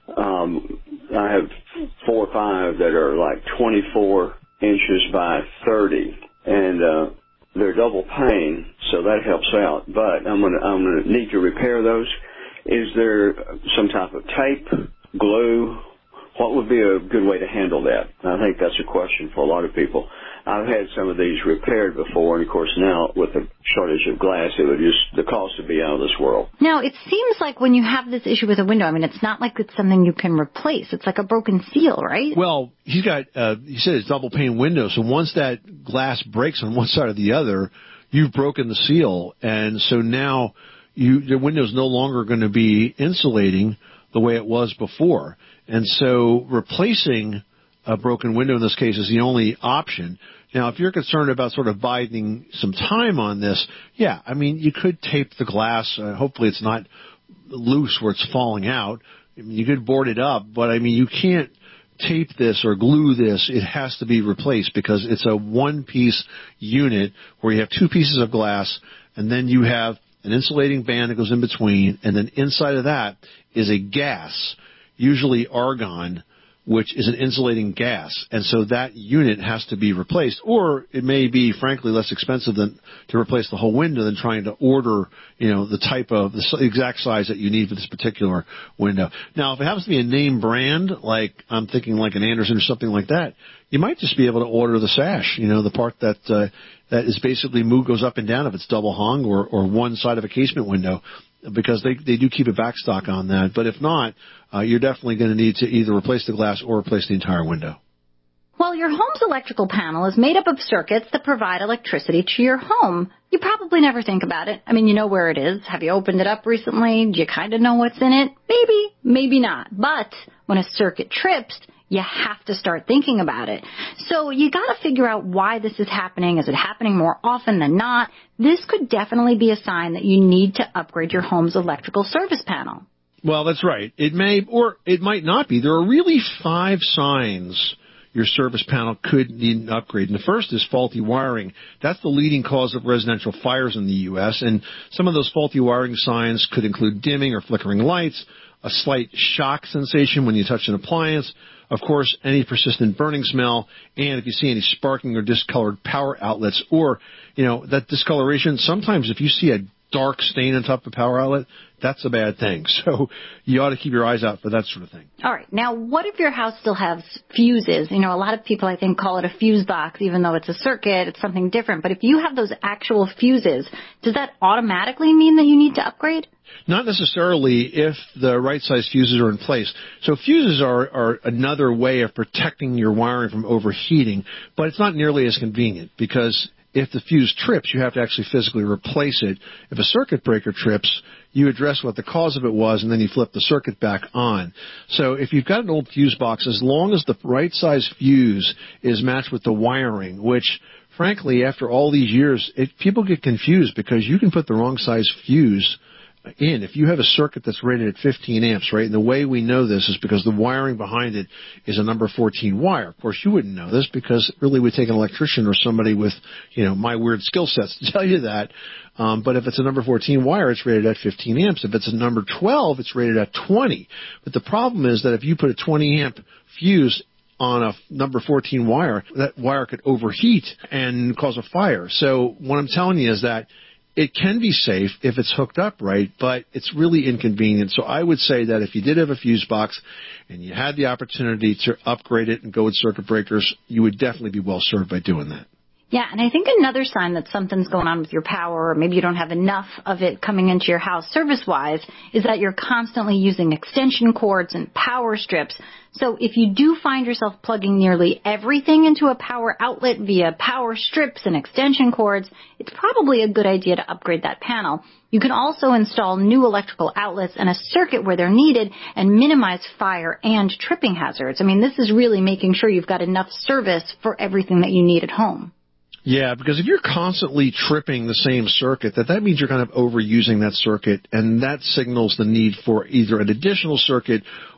Um, I have four or five that are like twenty-four inches by thirty, and uh, they're double pane, so that helps out. But I'm gonna I'm gonna need to repair those. Is there some type of tape, glue? What would be a good way to handle that? I think that's a question for a lot of people. I've had some of these repaired before, and of course now with the shortage of glass, it would just, the cost would be out of this world. Now, it seems like when you have this issue with a window, I mean, it's not like it's something you can replace. It's like a broken seal, right? Well, he's got, uh, he said it's double pane window, so once that glass breaks on one side or the other, you've broken the seal, and so now you, the window's no longer going to be insulating the way it was before. And so replacing a broken window in this case is the only option. Now, if you're concerned about sort of biding some time on this, yeah, I mean, you could tape the glass. Uh, hopefully it's not loose where it's falling out. I mean, you could board it up, but I mean, you can't tape this or glue this. It has to be replaced because it's a one-piece unit where you have two pieces of glass, and then you have an insulating band that goes in between, and then inside of that is a gas, usually argon, which is an insulating gas. And so that unit has to be replaced, or it may be, frankly, less expensive than to replace the whole window than trying to order, you know, the type of, the exact size that you need for this particular window. Now, if it happens to be a name brand, like I'm thinking like an Anderson or something like that, you might just be able to order the sash, you know, the part that, uh, that is basically moved, goes up and down if it's double hung or, or one side of a casement window, because they, they do keep a backstock on that. But if not, uh, you're definitely going to need to either replace the glass or replace the entire window. Well, your home's electrical panel is made up of circuits that provide electricity to your home. You probably never think about it. I mean, you know where it is. Have you opened it up recently? Do you kind of know what's in it? Maybe, maybe not. But when a circuit trips, you have to start thinking about it. So you got to figure out why this is happening. Is it happening more often than not? This could definitely be a sign that you need to upgrade your home's electrical service panel. Well, that's right. It may, or it might not be. There are really five signs your service panel could need an upgrade. And the first is faulty wiring. That's the leading cause of residential fires in the U S, and some of those faulty wiring signs could include dimming or flickering lights, a slight shock sensation when you touch an appliance, of course, any persistent burning smell, and if you see any sparking or discolored power outlets, or, you know, that discoloration, sometimes if you see a dark stain on top of a power outlet, that's a bad thing. So you ought to keep your eyes out for that sort of thing. All right. Now, what if your house still has fuses? You know, a lot of people, I think, call it a fuse box, even though it's a circuit. It's something different. But if you have those actual fuses, does that automatically mean that you need to upgrade? Not necessarily if the right size fuses are in place. So fuses are, are another way of protecting your wiring from overheating, but it's not nearly as convenient because if the fuse trips, you have to actually physically replace it. If a circuit breaker trips, you address what the cause of it was, and then you flip the circuit back on. So if you've got an old fuse box, as long as the right size fuse is matched with the wiring, which, frankly, after all these years, it, people get confused because you can put the wrong size fuse in. If you have a circuit that's rated at fifteen amps, right, and the way we know this is because the wiring behind it is a number fourteen wire. Of course, you wouldn't know this because it really would take an electrician or somebody with, you know, my weird skill sets to tell you that. Um, but if it's a number fourteen wire, it's rated at fifteen amps. If it's a number twelve, it's rated at twenty. But the problem is that if you put a twenty amp fuse on a number fourteen wire, that wire could overheat and cause a fire. So what I'm telling you is that it can be safe if it's hooked up right, but it's really inconvenient. So I would say that if you did have a fuse box and you had the opportunity to upgrade it and go with circuit breakers, you would definitely be well served by doing that. Yeah, and I think another sign that something's going on with your power, or maybe you don't have enough of it coming into your house service-wise, is that you're constantly using extension cords and power strips. So if you do find yourself plugging nearly everything into a power outlet via power strips and extension cords, it's probably a good idea to upgrade that panel. You can also install new electrical outlets and a circuit where they're needed and minimize fire and tripping hazards. I mean, this is really making sure you've got enough service for everything that you need at home. Yeah, because if you're constantly tripping the same circuit, that that means you're kind of overusing that circuit, and that signals the need for either an additional circuit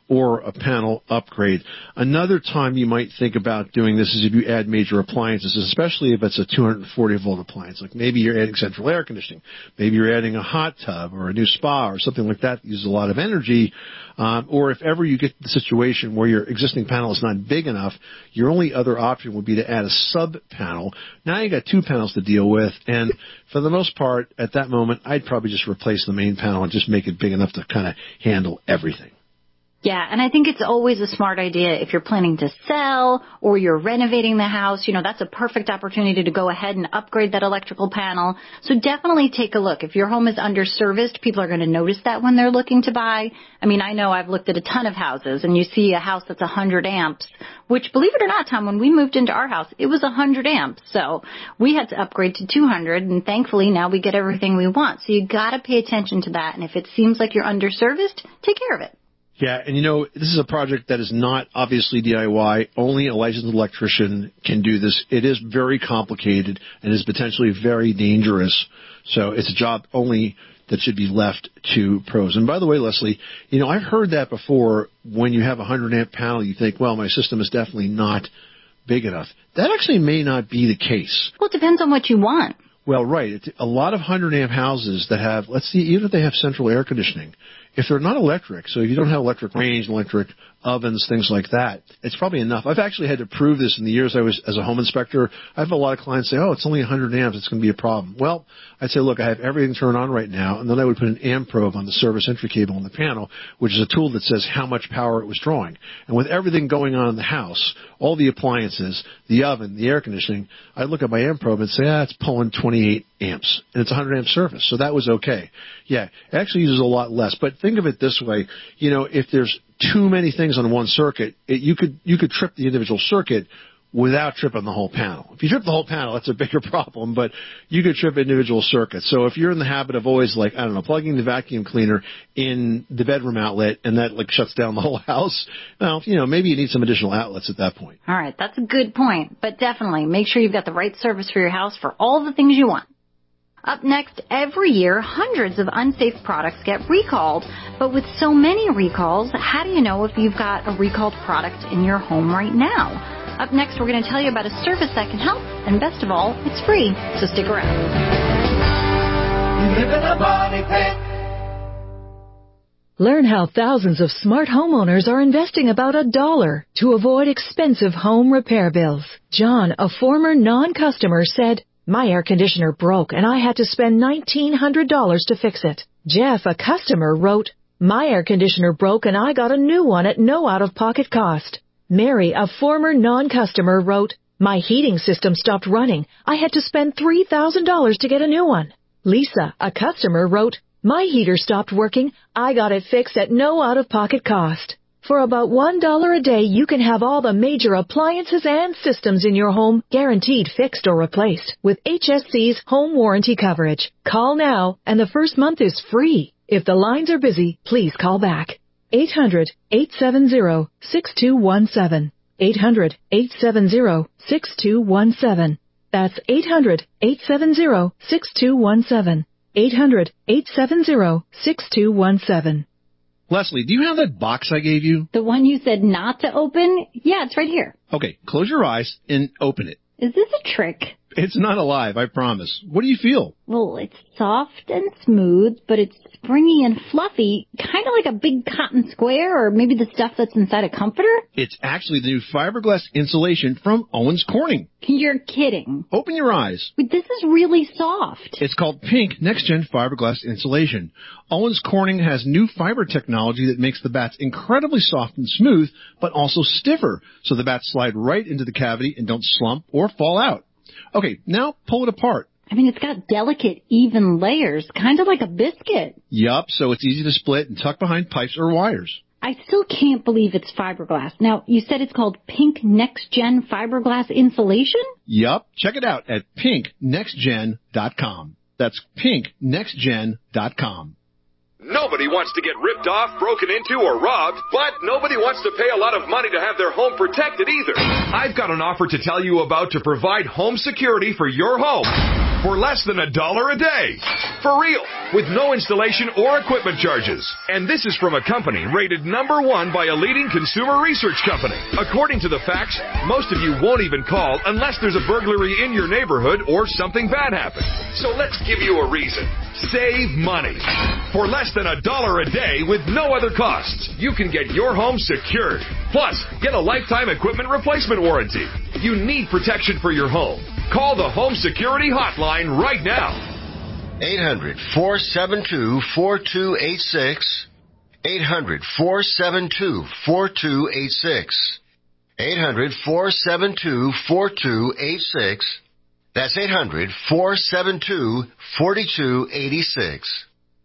or a panel upgrade. Another time you might think about doing this is if you add major appliances, especially if it's a two hundred forty volt appliance. Like maybe you're adding central air conditioning. Maybe you're adding a hot tub or a new spa or something like that that uses a lot of energy. Um, or if ever you get to the situation where your existing panel is not big enough, your only other option would be to add a sub panel. Now you got two panels to deal with, and for the most part, at that moment, I'd probably just replace the main panel and just make it big enough to kind of handle everything. Yeah, and I think it's always a smart idea if you're planning to sell or you're renovating the house. You know, that's a perfect opportunity to go ahead and upgrade that electrical panel. So definitely take a look. If your home is underserviced, people are going to notice that when they're looking to buy. I mean, I know I've looked at a ton of houses, and you see a house that's one hundred amps, which, believe it or not, Tom, when we moved into our house, it was one hundred amps. So we had to upgrade to two hundred, and thankfully now we get everything we want. So you got to pay attention to that, and if it seems like you're underserviced, take care of it. Yeah, and you know, this is a project that is not obviously D I Y. Only a licensed electrician can do this. It is very complicated and is potentially very dangerous. So it's a job only that should be left to pros. And by the way, Leslie, you know, I've heard that before. When you have a one hundred amp panel, you think, well, my system is definitely not big enough. That actually may not be the case. Well, it depends on what you want. Well, right. It's a lot of one hundred amp houses that have, let's see, even if they have central air conditioning, if they're not electric, so if you don't have electric range, electric ovens, things like that, it's probably enough. I've actually had to prove this in the years I was as a home inspector. I have a lot of clients say, oh, it's only one hundred amps, it's going to be a problem. Well, I'd say, look, I have everything turned on right now, and then I would put an amp probe on the service entry cable on the panel, which is a tool that says how much power it was drawing. And with everything going on in the house, all the appliances, the oven, the air conditioning, I'd look at my amp probe and say, ah, it's pulling twenty-eight amps, and it's a one hundred amp service, so that was okay. Yeah, it actually uses a lot less, but think of it this way, you know, if there's too many things on one circuit, it, you could you could trip the individual circuit without tripping the whole panel. If you trip the whole panel, that's a bigger problem, but you could trip individual circuits. So if you're in the habit of always, like, I don't know, plugging the vacuum cleaner in the bedroom outlet and that, like, shuts down the whole house, well, you know, maybe you need some additional outlets at that point. All right, that's a good point, but definitely make sure you've got the right service for your house for all the things you want. Up next, every year, hundreds of unsafe products get recalled. But with so many recalls, how do you know if you've got a recalled product in your home right now? Up next, we're going to tell you about a service that can help, and best of all, it's free, so stick around. You live in a money pit. Learn how thousands of smart homeowners are investing about a dollar to avoid expensive home repair bills. John, a former non-customer, said, my air conditioner broke and I had to spend nineteen hundred dollars to fix it. Jeff, a customer, wrote, my air conditioner broke and I got a new one at no out-of-pocket cost. Mary, a former non-customer, wrote, my heating system stopped running. I had to spend three thousand dollars to get a new one. Lisa, a customer, wrote, my heater stopped working. I got it fixed at no out-of-pocket cost. For about one dollar a day, you can have all the major appliances and systems in your home guaranteed fixed or replaced with H S C's home warranty coverage. Call now, and the first month is free. If the lines are busy, please call back. eight hundred, eight seven zero, six two one seven. eight hundred, eight seven zero, six two one seven. That's eight hundred, eight seven zero, six two one seven. eight hundred, eight seven zero, six two one seven. Leslie, do you have that box I gave you? The one you said not to open? Yeah, it's right here. Okay, close your eyes and open it. Is this a trick? It's not alive, I promise. What do you feel? Well, it's soft and smooth, but it's springy and fluffy, kind of like a big cotton square, or maybe the stuff that's inside a comforter? It's actually the new fiberglass insulation from Owens Corning. You're kidding. Open your eyes. But this is really soft. It's called Pink Next Gen Fiberglass Insulation. Owens Corning has new fiber technology that makes the bats incredibly soft and smooth, but also stiffer, so the bats slide right into the cavity and don't slump or fall out. Okay, now pull it apart. I mean, it's got delicate, even layers, kind of like a biscuit. Yup, so it's easy to split and tuck behind pipes or wires. I still can't believe it's fiberglass. Now, you said it's called Pink Next Gen Fiberglass Insulation? Yup, check it out at pink next gen dot com. That's pink next gen dot com. Nobody wants to get ripped off, broken into, or robbed, but nobody wants to pay a lot of money to have their home protected either. I've got an offer to tell you about to provide home security for your home for less than a dollar a day. For real, with no installation or equipment charges. And this is from a company rated number one by a leading consumer research company. According to the facts, most of you won't even call unless there's a burglary in your neighborhood or something bad happened. So let's give you a reason. Save money. For less than a dollar a day with no other costs, you can get your home secured. Plus, get a lifetime equipment replacement warranty. You need protection for your home. Call the Home Security Hotline right now. eight hundred, four seven two, four two eight six. eight hundred, four seven two, four two eight six. eight hundred, four seven two, four two eight six. That's eight hundred, four seven two, four two eight six.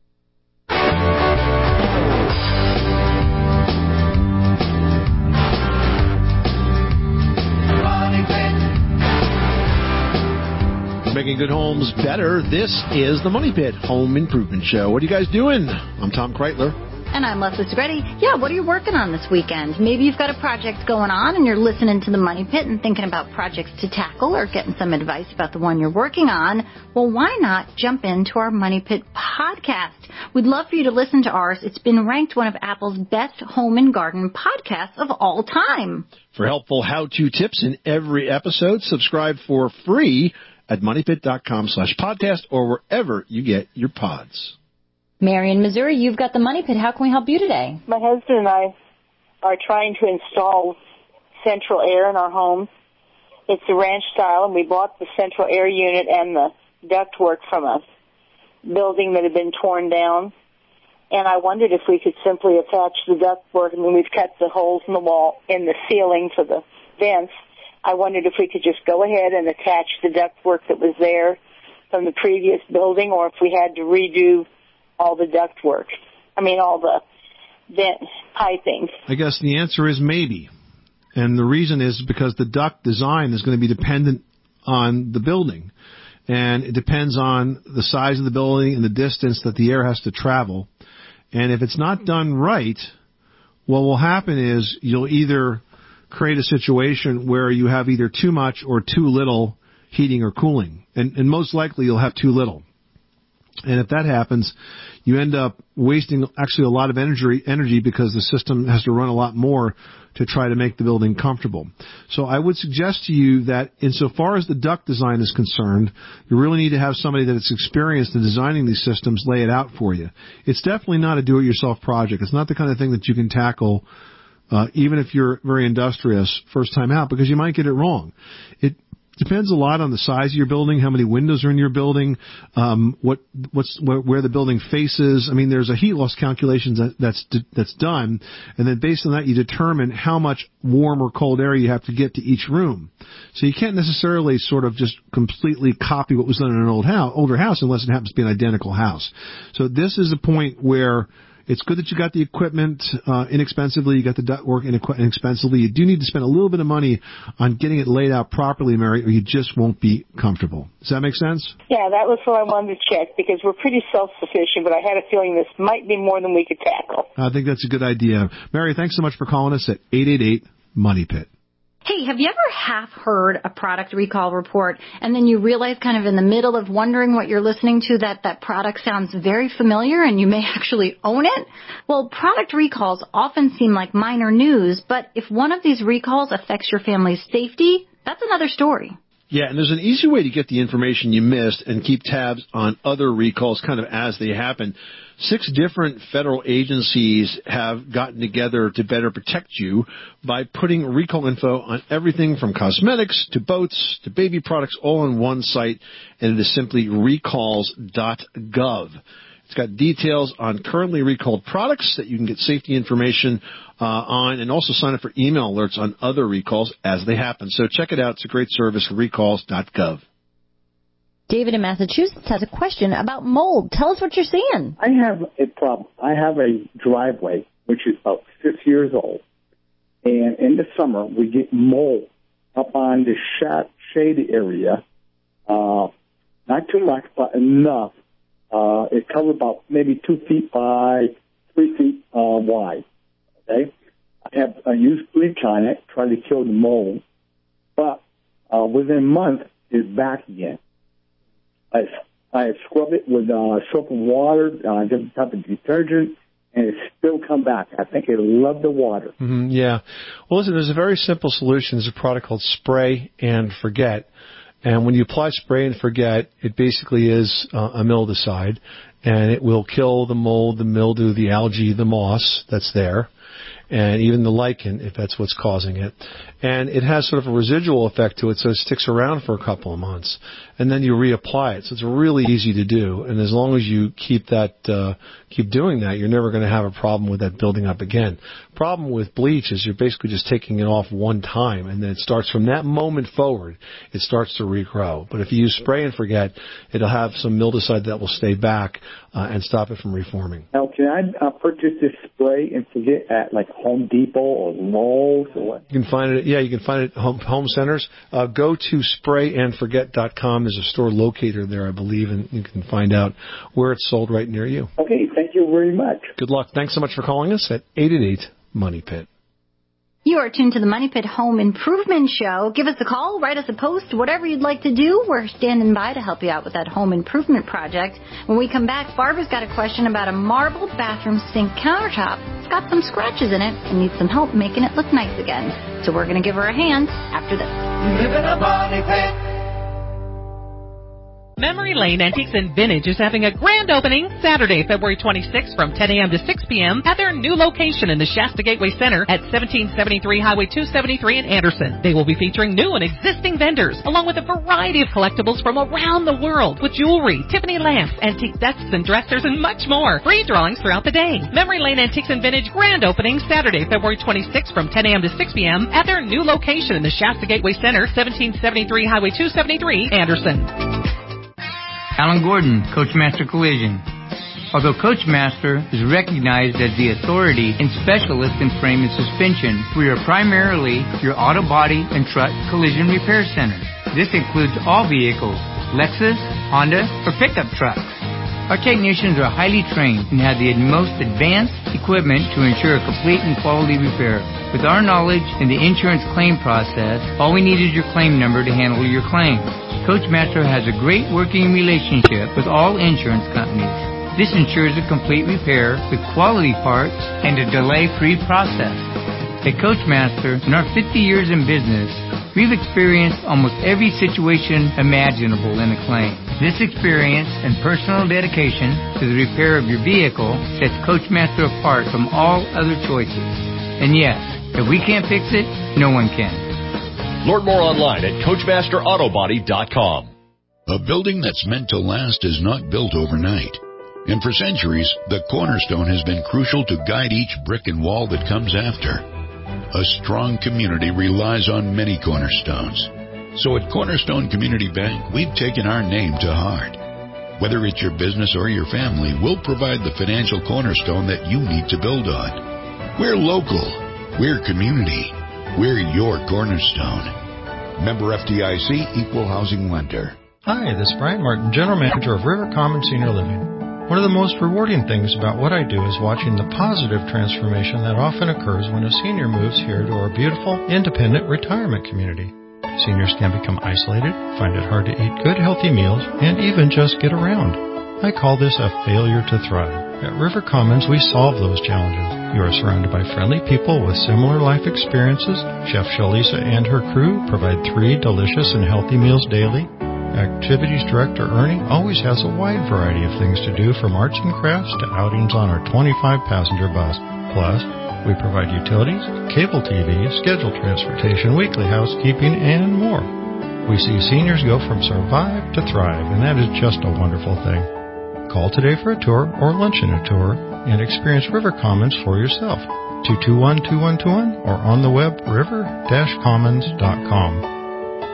Making good homes better. This is the Money Pit Home Improvement Show. What are you guys doing? I'm Tom Kreitler. And I'm Leslie Segretti. Yeah, what are you working on this weekend? Maybe you've got a project going on and you're listening to the Money Pit and thinking about projects to tackle or getting some advice about the one you're working on. Well, why not jump into our Money Pit podcast? We'd love for you to listen to ours. It's been ranked one of Apple's best home and garden podcasts of all time. For helpful how-to tips in every episode, subscribe for free at moneypit.com slash podcast or wherever you get your pods. Mary in Missouri, you've got the Money Pit. How can we help you today? My husband and I are trying to install central air in our home. It's a ranch style, and we bought the central air unit and the ductwork from a building that had been torn down. And I wondered if we could simply attach the ductwork. I mean, we've cut the holes in the wall, in the ceiling for the vents. I wondered if we could just go ahead and attach the ductwork that was there from the previous building, or if we had to redo all the ductwork. I mean, all the vent piping. I guess the answer is maybe. And the reason is because the duct design is going to be dependent on the building. And it depends on the size of the building and the distance that the air has to travel. And if it's not done right, what will happen is you'll either create a situation where you have either too much or too little heating or cooling. And, and most likely you'll have too little. And if that happens, you end up wasting actually a lot of energy, energy because the system has to run a lot more to try to make the building comfortable. So I would suggest to you that insofar as the duct design is concerned, you really need to have somebody that is experienced in designing these systems lay it out for you. It's definitely not a do-it-yourself project. It's not the kind of thing that you can tackle Uh, even if you're very industrious first time out, because you might get it wrong. It depends a lot on the size of your building, how many windows are in your building, um, what what's where, where the building faces. I mean, there's a heat loss calculation that, that's that's done, and then based on that, you determine how much warm or cold air you have to get to each room. So you can't necessarily sort of just completely copy what was done in an old house, older house, unless it happens to be an identical house. So this is a point where it's good that you got the equipment uh, inexpensively, you got the ductwork inexpensively. You do need to spend a little bit of money on getting it laid out properly, Mary, or you just won't be comfortable. Does that make sense? Yeah, that was what I wanted to check, because we're pretty self-sufficient, but I had a feeling this might be more than we could tackle. I think that's a good idea. Mary, thanks so much for calling us at eight eight eight, MONEY PIT. Hey, have you ever half heard a product recall report and then you realize kind of in the middle of wondering what you're listening to that that product sounds very familiar and you may actually own it? Well, product recalls often seem like minor news, but if one of these recalls affects your family's safety, that's another story. Yeah, and there's an easy way to get the information you missed and keep tabs on other recalls kind of as they happen. Six different federal agencies have gotten together to better protect you by putting recall info on everything from cosmetics to boats to baby products all on one site, and it is simply recalls dot gov. It's got details on currently recalled products that you can get safety information uh, on, and also sign up for email alerts on other recalls as they happen. So check it out. It's a great service, recalls dot gov. David in Massachusetts has a question about mold. Tell us what you're seeing. I have a problem. I have a driveway, which is about six years old, and in the summer we get mold up on the shade area. Uh, not too much, but enough. Uh, it covers about maybe two feet by three feet uh, wide. Okay, I have I use bleach on it, try to kill the mold, but uh, within a month it's back again. I, I have scrubbed it with uh, soap and water, uh, different type of detergent, and it's still come back. I think it loved the water. Mm-hmm, yeah. Well, listen, there's a very simple solution. There's a product called Spray and Forget. And when you apply Spray and Forget, it basically is uh, a mildewcide, and it will kill the mold, the mildew, the algae, the moss that's there, and even the lichen, if that's what's causing it. And it has sort of a residual effect to it, so it sticks around for a couple of months. And then you reapply it. So it's really easy to do. And as long as you keep that, uh, keep doing that, you're never going to have a problem with that building up again. Problem with bleach is you're basically just taking it off one time, and then it starts from that moment forward, it starts to regrow. But if you use Spray and Forget, it'll have some mildewcide that will stay back uh, and stop it from reforming. Now, can I uh, purchase this Spray and Forget at like Home Depot or Lowe's or what? You can find it. Yeah, you can find it at home, home centers. Uh, go to spray and forget dot com. There's a store locator there, I believe, and you can find out where it's sold right near you. Okay, thank you very much. Good luck. Thanks so much for calling us at eight eight eight, MONEY PIT. You are tuned to the Money Pit Home Improvement Show. Give us a call, write us a post, whatever you'd like to do. We're standing by to help you out with that home improvement project. When we come back, Barbara's got a question about a marble bathroom sink countertop. It's got some scratches in it and needs some help making it look nice again. So we're going to give her a hand after this. Live in a money pit. Memory Lane Antiques and Vintage is having a grand opening Saturday, February twenty-sixth from ten a.m. to six p.m. at their new location in the Shasta Gateway Center at seventeen seventy-three Highway two seventy-three in Anderson. They will be featuring new and existing vendors, along with a variety of collectibles from around the world, with jewelry, Tiffany lamps, antique desks and dressers, and much more. Free drawings throughout the day. Memory Lane Antiques and Vintage grand opening Saturday, February twenty-sixth from ten a.m. to six p.m. at their new location in the Shasta Gateway Center, seventeen seventy-three Highway two seventy-three, Anderson. Alan Gordon, Coachmaster Collision. Although Coachmaster is recognized as the authority and specialist in frame and suspension, we are primarily your auto body and truck collision repair center. This includes all vehicles, Lexus, Honda, or pickup trucks. Our technicians are highly trained and have the most advanced equipment to ensure a complete and quality repair. With our knowledge in the insurance claim process, all we need is your claim number to handle your claim. Coachmaster has a great working relationship with all insurance companies. This ensures a complete repair with quality parts and a delay-free process. At Coachmaster, in our fifty years in business, we've experienced almost every situation imaginable in a claim. This experience and personal dedication to the repair of your vehicle sets Coachmaster apart from all other choices. And yes, if we can't fix it, no one can. Learn more online at Coachmaster Auto Body dot com. A building that's meant to last is not built overnight. And for centuries, the cornerstone has been crucial to guide each brick and wall that comes after. A strong community relies on many cornerstones. So at Cornerstone Community Bank, we've taken our name to heart. Whether it's your business or your family, we'll provide the financial cornerstone that you need to build on. We're local. We're community. We're your cornerstone. Member F D I C, Equal Housing Lender. Hi, this is Brian Martin, General Manager of River Commons Senior Living. One of the most rewarding things about what I do is watching the positive transformation that often occurs when a senior moves here to our beautiful, independent retirement community. Seniors can become isolated, find it hard to eat good, healthy meals, and even just get around. I call this a failure to thrive. At River Commons, we solve those challenges. You are surrounded by friendly people with similar life experiences. Chef Shalisa and her crew provide three delicious and healthy meals daily. Activities Director Ernie always has a wide variety of things to do, from arts and crafts to outings on our twenty-five passenger bus. Plus, we provide utilities, cable T V, scheduled transportation, weekly housekeeping, and more. We see seniors go from survive to thrive, and that is just a wonderful thing. Call today for a tour or luncheon a tour and experience River Commons for yourself. two two one, two one two one or on the web river dash commons dot com.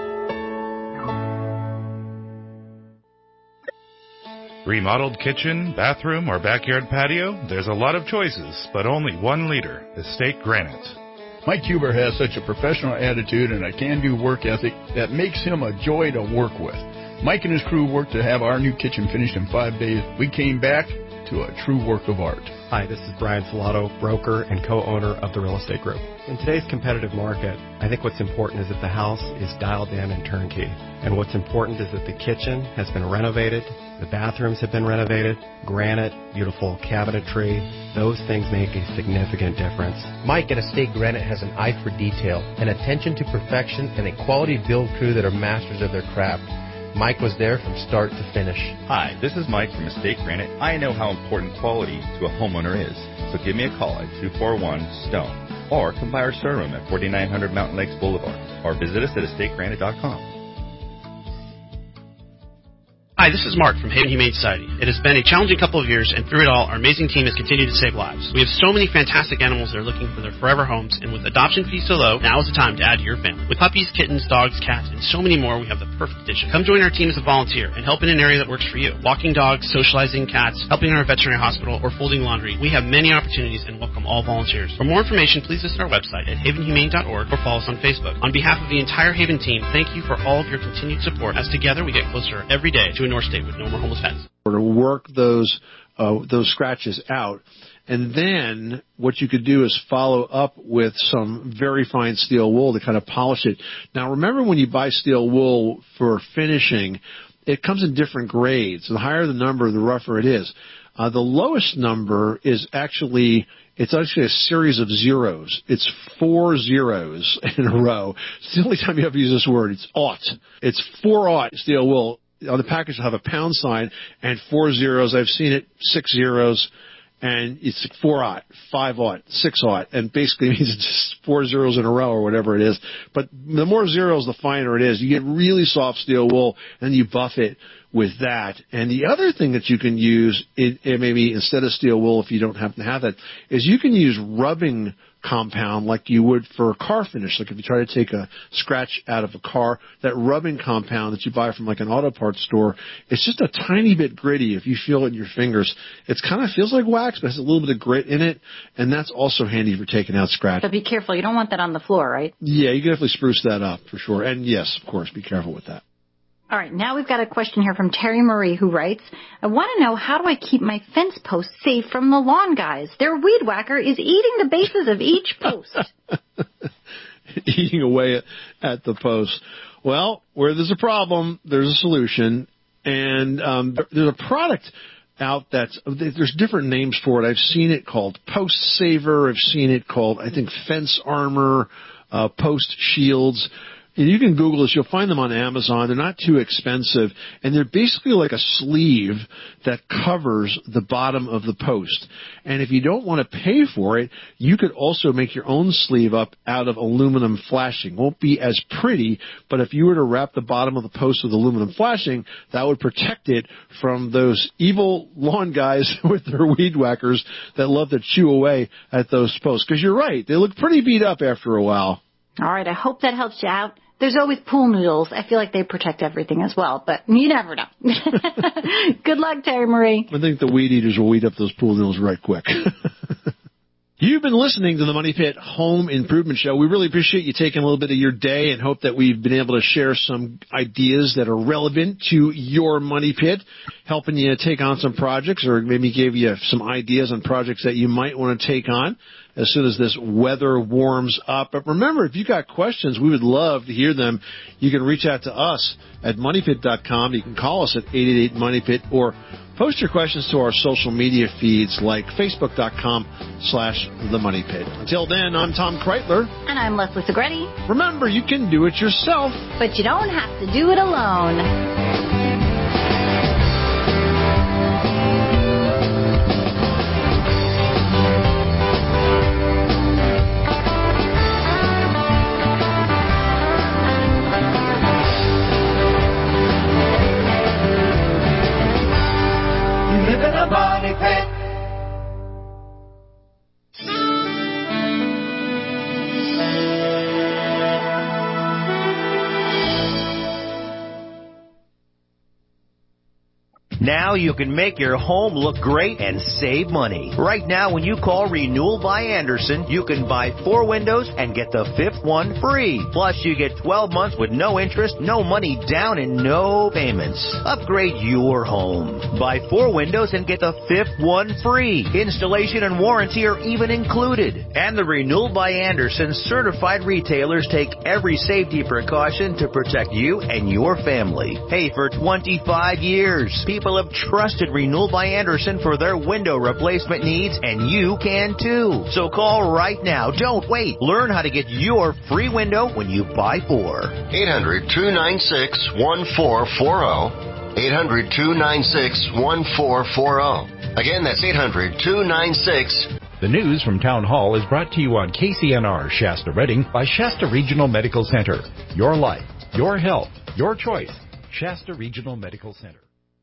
Remodeled kitchen, bathroom, or backyard patio? There's a lot of choices, but only one leader, Estate Granite. Mike Huber has such a professional attitude and a can-do work ethic that makes him a joy to work with. Mike and his crew worked to have our new kitchen finished in five days. We came back to a true work of art. Hi, this is Brian Filato, broker and co-owner of the Real Estate Group. In today's competitive market, I think what's important is that the house is dialed in and turnkey. And what's important is that the kitchen has been renovated The bathrooms have been renovated, granite, beautiful cabinetry. Those things make a significant difference. Mike at Estate Granite has an eye for detail, an attention to perfection, and a quality build crew that are masters of their craft. Mike was there from start to finish. Hi, this is Mike from Estate Granite. I know how important quality to a homeowner is, so give me a call at two four one STONE or come by our showroom at forty-nine hundred Mountain Lakes Boulevard or visit us at estate granite dot com. Hi, this is Mark from Haven Humane Society. It has been a challenging couple of years, and through it all, our amazing team has continued to save lives. We have so many fantastic animals that are looking for their forever homes, and with adoption fees so low, now is the time to add to your family. With puppies, kittens, dogs, cats, and so many more, we have the perfect addition. Come join our team as a volunteer and help in an area that works for you. Walking dogs, socializing cats, helping in our veterinary hospital, or folding laundry. We have many opportunities and welcome all volunteers. For more information, please visit our website at haven humane dot org or follow us on Facebook. On behalf of the entire Haven team, thank you for all of your continued support, as together we get closer every day to a North State with no more homeless pets. To work those uh, those scratches out, and then what you could do is follow up with some very fine steel wool to kind of polish it. Now, remember when you buy steel wool for finishing, it comes in different grades. The higher the number, the rougher it is. Uh, the lowest number is actually It's actually a series of zeros. It's four zeros in a row. It's the only time you ever use this word. It's aught. It's four aught steel wool. On the package, it'll have a pound sign and four zeros. I've seen it, six zeros, and it's four aught, five aught, six aught, and basically means it's just four zeros in a row or whatever it is. But the more zeros, the finer it is. You get really soft steel wool, and you buff it with that. And the other thing that you can use, it, it maybe instead of steel wool, if you don't happen to have that, is you can use rubbing compound like you would for a car finish. Like if you try to take a scratch out of a car, that rubbing compound that you buy from like an auto parts store, it's just a tiny bit gritty. If you feel it in your fingers, it kind of feels like wax, but it has a little bit of grit in it, and that's also handy for taking out scratch. But be careful. You don't want that on the floor, right? Yeah, you can definitely spruce that up for sure. And yes, of course, be careful with that. All right, now we've got a question here from Terry Marie, who writes, I want to know, how do I keep my fence posts safe from the lawn guys? Their weed whacker is eating the bases of each post. Eating away at, at the post. Well, where there's a problem, there's a solution. And um, there's a product out that's, there's different names for it. I've seen it called Post Saver. I've seen it called, I think, Fence Armor, uh, Post Shields. And you can Google this. You'll find them on Amazon. They're not too expensive. And they're basically like a sleeve that covers the bottom of the post. And if you don't want to pay for it, you could also make your own sleeve up out of aluminum flashing. Won't be as pretty, but if you were to wrap the bottom of the post with aluminum flashing, that would protect it from those evil lawn guys with their weed whackers that love to chew away at those posts. Because you're right. They look pretty beat up after a while. All right. I hope that helps you out. There's always pool noodles. I feel like they protect everything as well, but you never know. Good luck, Terry Marie. I think the weed eaters will weed up those pool noodles right quick. You've been listening to the Money Pit Home Improvement Show. We really appreciate you taking a little bit of your day and hope that we've been able to share some ideas that are relevant to your money pit, helping you take on some projects or maybe gave you some ideas on projects that you might want to take on as soon as this weather warms up. But remember, if you've got questions, we would love to hear them. You can reach out to us at money pit dot com. You can call us at eight eight eight money pit or post your questions to our social media feeds like facebook dot com slash the money pit. Until then, I'm Tom Kreitler. And I'm Leslie Segretti. Remember, you can do it yourself, but you don't have to do it alone. Money Pit. Now you can make your home look great and save money. Right now, when you call Renewal by Andersen, you can buy four windows and get the fifth one free. Plus, you get twelve months with no interest, no money down, and no payments. Upgrade your home. Buy four windows and get the fifth one free. Installation and warranty are even included. And the Renewal by Andersen certified retailers take every safety precaution to protect you and your family. Hey, for twenty-five years, people people have trusted Renewal by Andersen for their window replacement needs, and you can too. So call right now. Don't wait. Learn how to get your free window when you buy four. eight hundred, two nine six, one four four zero. eight hundred, two nine six, one four four zero. Again, that's eight hundred, two nine six. The news from Town Hall is brought to you on K C N R Shasta Redding by Shasta Regional Medical Center. Your life, your health, your choice. Shasta Regional Medical Center.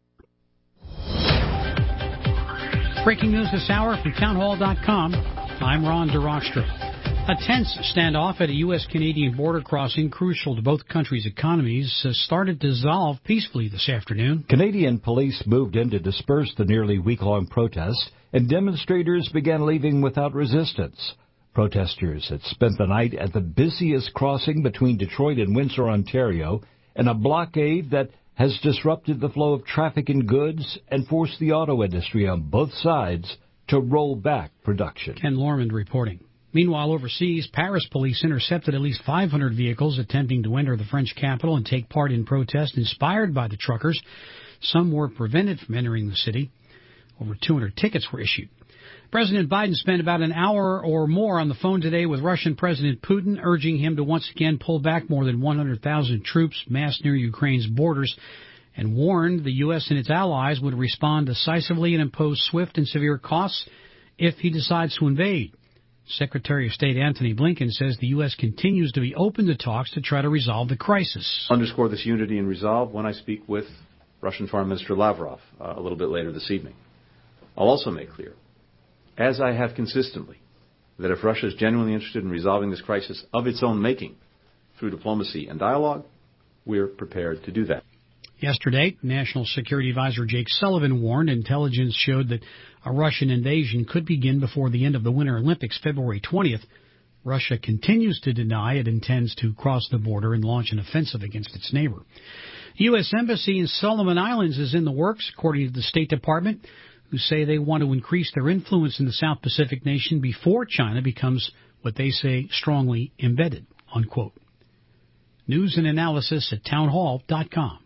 Breaking news this hour from townhall dot com. I'm Ron DeRostra. A tense standoff at a U S Canadian border crossing crucial to both countries' economies uh, started to dissolve peacefully this afternoon. Canadian police moved in to disperse the nearly week-long protest, and demonstrators began leaving without resistance. Protesters had spent the night at the busiest crossing between Detroit and Windsor, Ontario, in a blockade that has disrupted the flow of traffic and goods and forced the auto industry on both sides to roll back production. Ken Lorman reporting. Meanwhile, overseas, Paris police intercepted at least five hundred vehicles attempting to enter the French capital and take part in protests inspired by the truckers. Some were prevented from entering the city. Over two hundred tickets were issued. President Biden spent about an hour or more on the phone today with Russian President Putin, urging him to once again pull back more than one hundred thousand troops massed near Ukraine's borders, and warned the U S and its allies would respond decisively and impose swift and severe costs if he decides to invade. Secretary of State Antony Blinken says the U S continues to be open to talks to try to resolve the crisis. Underscore this unity and resolve when I speak with Russian Foreign Minister Lavrov uh, a little bit later this evening. I'll also make clear, as I have consistently, that if Russia is genuinely interested in resolving this crisis of its own making through diplomacy and dialogue, we're prepared to do that. Yesterday, National Security Advisor Jake Sullivan warned intelligence showed that a Russian invasion could begin before the end of the Winter Olympics, February twentieth. Russia continues to deny it intends to cross the border and launch an offensive against its neighbor. The U S Embassy in Solomon Islands is in the works, according to the State Department, who say they want to increase their influence in the South Pacific nation before China becomes what they say strongly embedded, unquote. News and analysis at townhall dot com.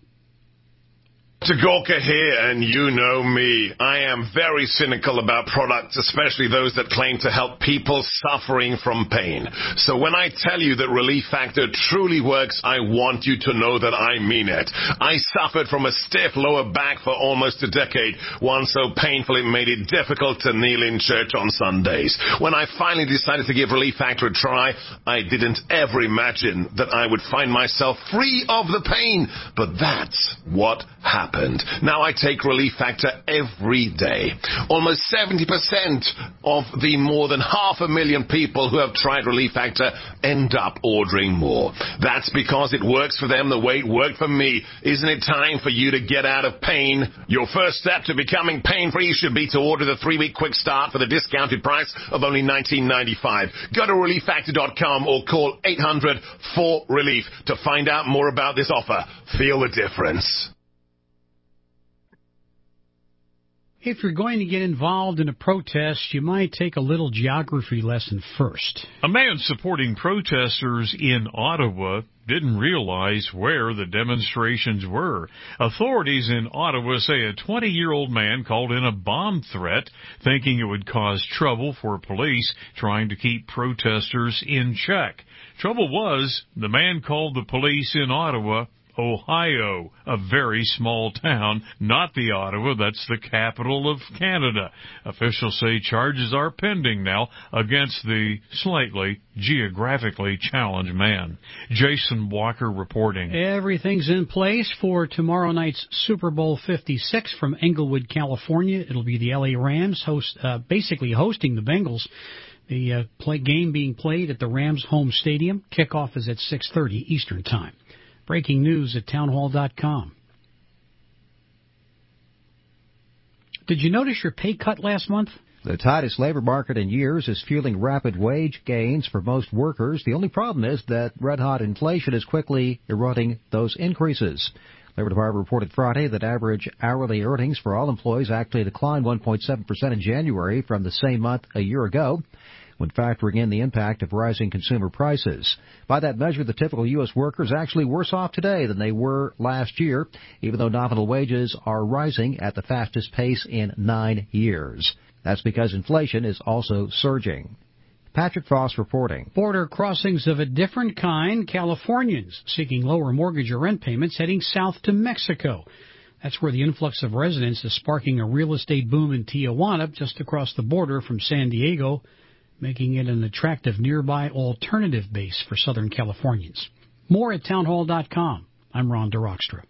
Gorka here, and you know me. I am very cynical about products, especially those that claim to help people suffering from pain. So when I tell you that Relief Factor truly works, I want you to know that I mean it. I suffered from a stiff lower back for almost a decade, one so painful it made it difficult to kneel in church on Sundays. When I finally decided to give Relief Factor a try, I didn't ever imagine that I would find myself free of the pain. But that's what happened. Now I take Relief Factor every day. Almost seventy percent of the more than half a million people who have tried Relief Factor end up ordering more. That's because it works for them the way it worked for me. Isn't it time for you to get out of pain? Your first step to becoming pain-free should be to order the three-week quick start for the discounted price of only nineteen ninety-five. Go to relief factor dot com or call eight hundred four relief to find out more about this offer. Feel the difference. If you're going to get involved in a protest, you might take a little geography lesson first. A man supporting protesters in Ottawa didn't realize where the demonstrations were. Authorities in Ottawa say a twenty-year-old man called in a bomb threat, thinking it would cause trouble for police trying to keep protesters in check. Trouble was, the man called the police in Ottawa, Ohio, a very small town, not the Ottawa that's the capital of Canada. Officials say charges are pending now against the slightly geographically challenged man. Jason Walker reporting. Everything's in place for tomorrow night's Super Bowl fifty-six from Englewood, California. It'll be the L A Rams host, uh, basically hosting the Bengals. The uh, play game being played at the Rams home stadium. Kickoff is at six thirty Eastern Time. Breaking news at townhall dot com. Did you notice your pay cut last month? The tightest labor market in years is fueling rapid wage gains for most workers. The only problem is that red-hot inflation is quickly eroding those increases. Labor Department reported Friday that average hourly earnings for all employees actually declined one point seven percent in January from the same month a year ago. when factoring in the impact of rising consumer prices. By that measure, the typical U S worker is actually worse off today than they were last year, even though nominal wages are rising at the fastest pace in nine years. That's because inflation is also surging. Patrick Foss reporting. Border crossings of a different kind. Californians seeking lower mortgage or rent payments heading south to Mexico. That's where the influx of residents is sparking a real estate boom in Tijuana, just across the border from San Diego, making it an attractive nearby alternative base for Southern Californians. More at townhall dot com. I'm Ron DeRockstra.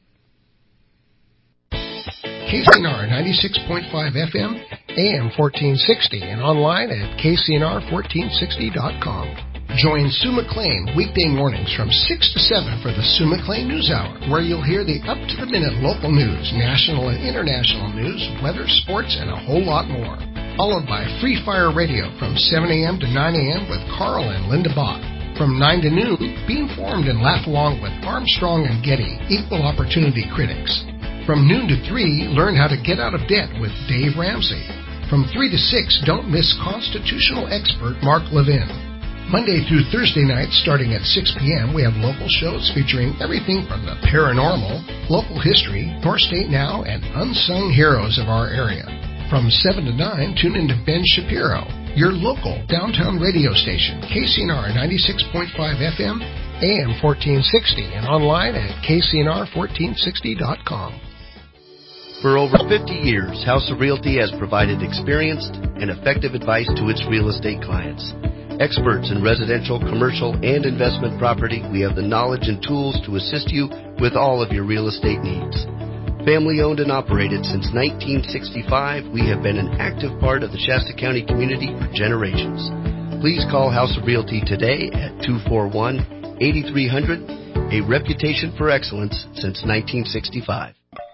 K C N R ninety-six point five F M, A M fourteen sixty, and online at K C N R fourteen sixty dot com. Join Sue McLean weekday mornings from six to seven for the Sue McLean News Hour, where you'll hear the up-to-the-minute local news, national and international news, weather, sports, and a whole lot more. Followed by Free Fire Radio from seven a.m. to nine a.m. with Carl and Linda Bach. From nine to noon, be informed and laugh along with Armstrong and Getty, equal opportunity critics. From noon to three, learn how to get out of debt with Dave Ramsey. From three to six, don't miss constitutional expert Mark Levin. Monday through Thursday nights, starting at six p.m., we have local shows featuring everything from the paranormal, local history, North State Now, and unsung heroes of our area. From seven to nine, tune in to Ben Shapiro, your local downtown radio station, K C N R ninety-six point five F M, A M fourteen sixty, and online at K C N R fourteen sixty dot com. For over fifty years, House of Realty has provided experienced and effective advice to its real estate clients. Experts in residential, commercial, and investment property, we have the knowledge and tools to assist you with all of your real estate needs. Family owned and operated since nineteen sixty-five, we have been an active part of the Shasta County community for generations. Please call House of Realty today at two four one, eight three zero zero, a reputation for excellence since nineteen sixty-five.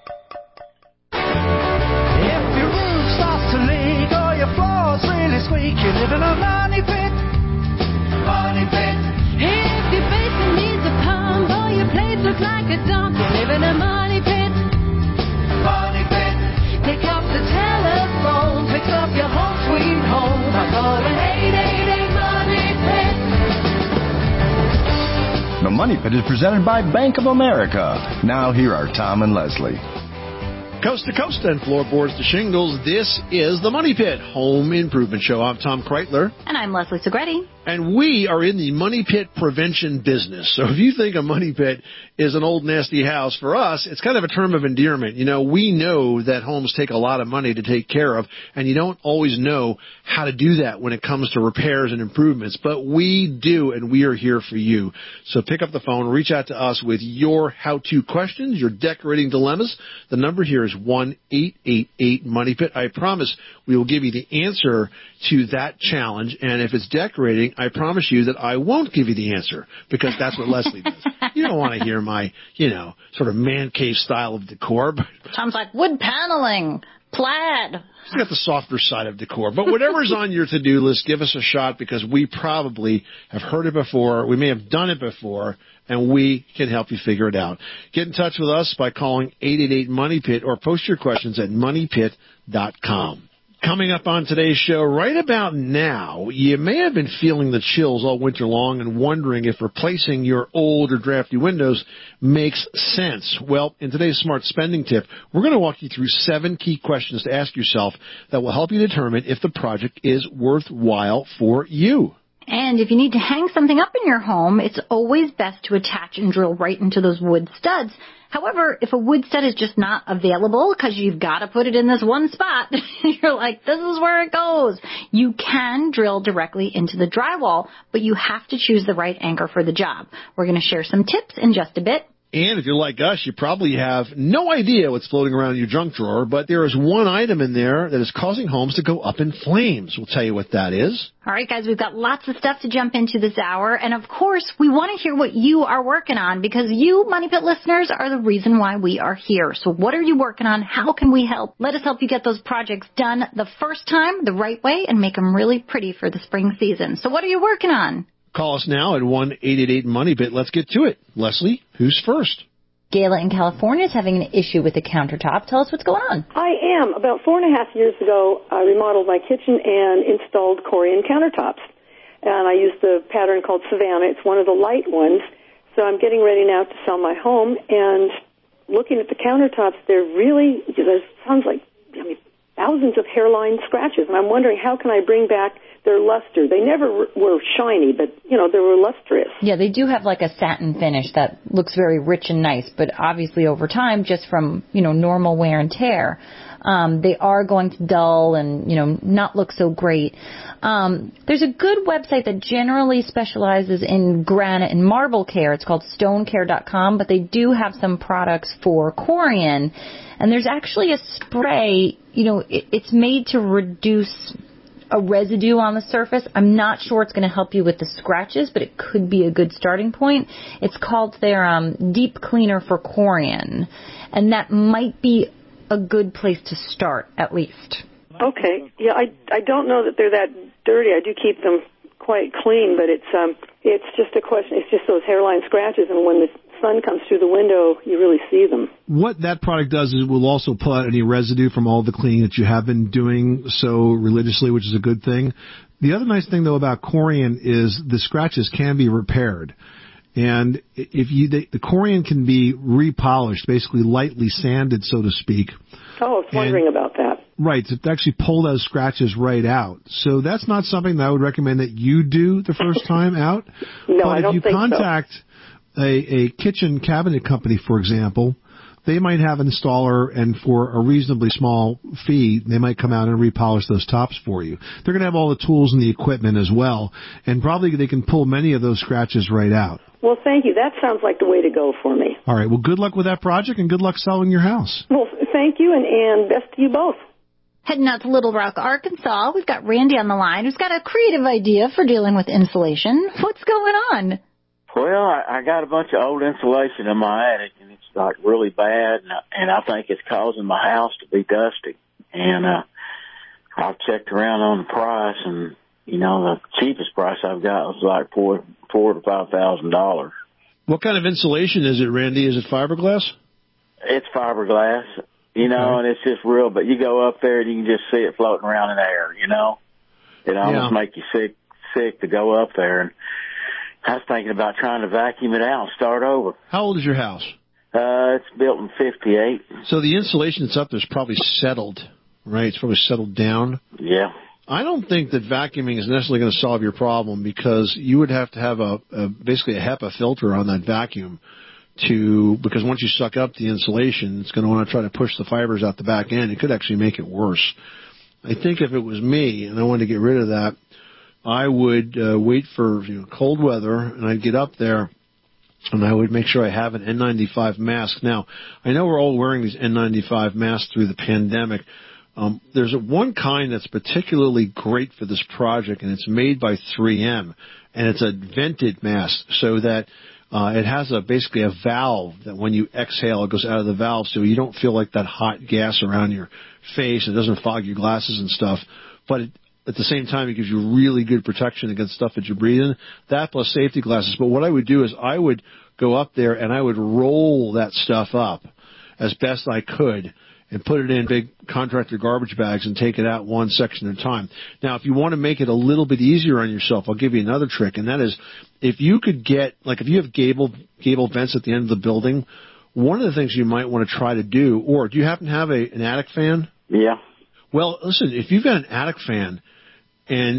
If your roof starts to leak or your floor's really squeak, you live in a money pit. Money pit. If your basement needs a pump or your place looks like a dump, you live in a money pit. Money pit. Pick up the telephone, fix up your home sweet home by calling eight eight eight Money Pit. The Money Pit is presented by Bank of America. Now here are Tom and Leslie. Coast to coast and floorboards to shingles, this is the Money Pit Home Improvement Show. I'm Tom Kreitler. And I'm Leslie Segretti. And we are in the money pit prevention business. So if you think a money pit is an old nasty house, for us, it's kind of a term of endearment. You know, we know that homes take a lot of money to take care of, and you don't always know how to do that when it comes to repairs and improvements. But we do, and we are here for you. So pick up the phone, reach out to us with your how-to questions, your decorating dilemmas. The number here is one eight eight eight money pit. I promise we will give you the answer to that challenge, and if it's decorating, I promise you that I won't give you the answer, because that's what Leslie does. You don't want to hear my, you know, sort of man cave style of decor. But Tom's like, wood paneling, plaid. He's got the softer side of decor. But whatever's on your to-do list, give us a shot, because we probably have heard it before. We may have done it before, and we can help you figure it out. Get in touch with us by calling eight eight eight money pit or post your questions at money pit dot com. Coming up on today's show, right about now, you may have been feeling the chills all winter long and wondering if replacing your old or drafty windows makes sense. Well, in today's Smart Spending Tip, we're going to walk you through seven key questions to ask yourself that will help you determine if the project is worthwhile for you. And if you need to hang something up in your home, it's always best to attach and drill right into those wood studs. However, if a wood stud is just not available because you've got to put it in this one spot, you're like, this is where it goes. You can drill directly into the drywall, but you have to choose the right anchor for the job. We're going to share some tips in just a bit. And if you're like us, you probably have no idea what's floating around in your junk drawer, but there is one item in there that is causing homes to go up in flames. We'll tell you what that is. All right, guys, we've got lots of stuff to jump into this hour. And, of course, we want to hear what you are working on, because you, Money Pit listeners, are the reason why we are here. So what are you working on? How can we help? Let us help you get those projects done the first time, the right way, and make them really pretty for the spring season. So what are you working on? Call us now at one eight eight eight money pit. Let's get to it. Leslie, who's first? Gayla in California is having an issue with the countertop. Tell us what's going on. I am. About four and a half years ago, I remodeled my kitchen and installed Corian countertops. and I use the pattern called Savannah. It's one of the light ones. So I'm getting ready now to sell my home, and looking at the countertops, they're really, there sounds like, I mean, thousands of hairline scratches, and I'm wondering how can I bring back their luster. They never were shiny, but, you know, they were lustrous. Yeah, they do have like a satin finish that looks very rich and nice, but obviously over time, just from, you know, normal wear and tear, um, they are going to dull and, you know, not look so great. Um, there's a good website that generally specializes in granite and marble care. It's called stone care dot com, but they do have some products for Corian. And there's actually a spray, you know, it, it's made to reduce a residue on the surface. I'm not sure it's going to help you with the scratches, but it could be a good starting point. It's called their um, Deep Cleaner for Corian, and that might be a good place to start, at least. Okay. Yeah, I I don't know that they're that dirty. I do keep them quite clean, but it's um it's just a question. It's just those hairline scratches, and when the sun comes through the window, you really see them. What that product does is it will also pull out any residue from all the cleaning that you have been doing so religiously, which is a good thing. The other nice thing, though, about Corian is the scratches can be repaired. And if you, the, the Corian can be repolished, basically lightly sanded, so to speak. Oh, I was wondering and, about that. Right, to actually pull those scratches right out. So that's not something that I would recommend that you do the first time out. No, but I don't if you think contact so. a, a kitchen cabinet company, for example, they might have an installer, and for a reasonably small fee, they might come out and repolish those tops for you. They're going to have all the tools and the equipment as well, and probably they can pull many of those scratches right out. Well, thank you. That sounds like the way to go for me. All right. Well, good luck with that project, and good luck selling your house. Well, thank you, and, and best to you both. Heading out to Little Rock, Arkansas, we've got Randy on the line who's got a creative idea for dealing with insulation. What's going on? Well, I, I got a bunch of old insulation in my attic, and it's like really bad, and I, and I think it's causing my house to be dusty. And uh, I've checked around on the price, and you know the cheapest price I've got was like four, four to five thousand dollars. What kind of insulation is it, Randy? Is it fiberglass? It's fiberglass, you know, okay. And it's just real. But you go up there and you can just see it floating around in the air. You know, it almost yeah. make you sick, sick to go up there. And I was thinking about trying to vacuum it out and start over. How old is your house? Uh, it's built in fifty-eight. So the insulation that's up there is probably settled, right? It's probably settled down. Yeah. I don't think that vacuuming is necessarily going to solve your problem, because you would have to have a, a basically a HEPA filter on that vacuum to, because once you suck up the insulation, it's going to want to try to push the fibers out the back end. It could actually make it worse. I think if it was me and I wanted to get rid of that, I would uh, wait for you know, cold weather, and I'd get up there, and I would make sure I have an N ninety-five mask. Now, I know we're all wearing these N ninety-five masks through the pandemic. Um, there's a one kind that's particularly great for this project, and it's made by three M, and it's a vented mask, so that uh, it has a basically a valve that when you exhale, it goes out of the valve, so you don't feel like that hot gas around your face. It doesn't fog your glasses and stuff, but it, at the same time, it gives you really good protection against stuff that you breathe in. That plus safety glasses. But what I would do is I would go up there and I would roll that stuff up as best I could and put it in big contractor garbage bags and take it out one section at a time. Now, if you want to make it a little bit easier on yourself, I'll give you another trick, and that is if you could get, like if you have gable, gable vents at the end of the building, one of the things you might want to try to do, or do you happen to have a, an attic fan? Yeah. Well, listen, if you've got an attic fan, and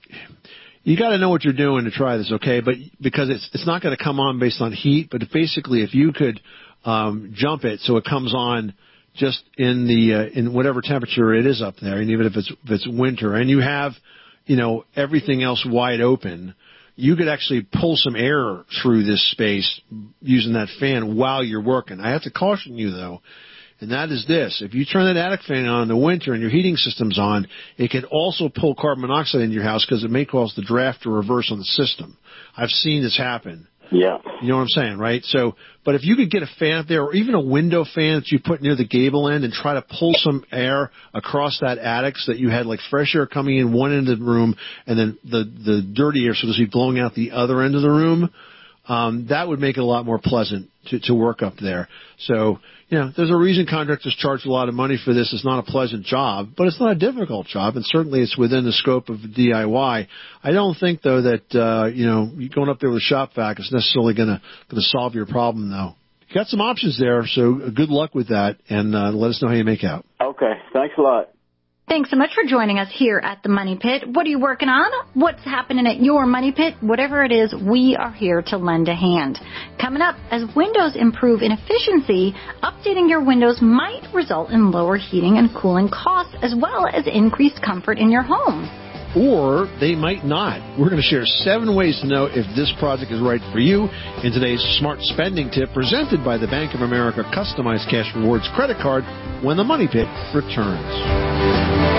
you got to know what you're doing to try this, okay? But because it's it's not going to come on based on heat, but basically if you could um, jump it so it comes on just in the uh, in whatever temperature it is up there, and even if it's if it's winter, and you have you know everything else wide open, you could actually pull some air through this space using that fan while you're working. I have to caution you though. And that is this. If you turn that attic fan on in the winter and your heating system's on, it can also pull carbon monoxide into your house because it may cause the draft to reverse on the system. I've seen this happen. Yeah. You know what I'm saying, right? So, but if you could get a fan up there, or even a window fan that you put near the gable end, and try to pull some air across that attic so that you had like fresh air coming in one end of the room and then the, the dirty air, so to speak, blowing out the other end of the room, um, that would make it a lot more pleasant to, to work up there. So, you know, there's a reason contractors charge a lot of money for this. It's not a pleasant job, but it's not a difficult job, and certainly it's within the scope of D I Y. I don't think, though, that, uh, you know, going up there with a shop vac is necessarily going to going to solve your problem, though. You got some options there, so good luck with that, and uh, let us know how you make out. Okay, thanks a lot. Thanks so much for joining us here at the Money Pit. What are you working on? What's happening at your Money Pit? Whatever it is, we are here to lend a hand. Coming up, as windows improve in efficiency, updating your windows might result in lower heating and cooling costs as well as increased comfort in your home. Or they might not. We're going to share seven ways to know if this project is right for you in today's Smart Spending Tip presented by the Bank of America Customized Cash Rewards credit card when the Money Pit returns.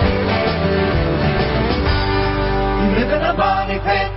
Live in a money pit.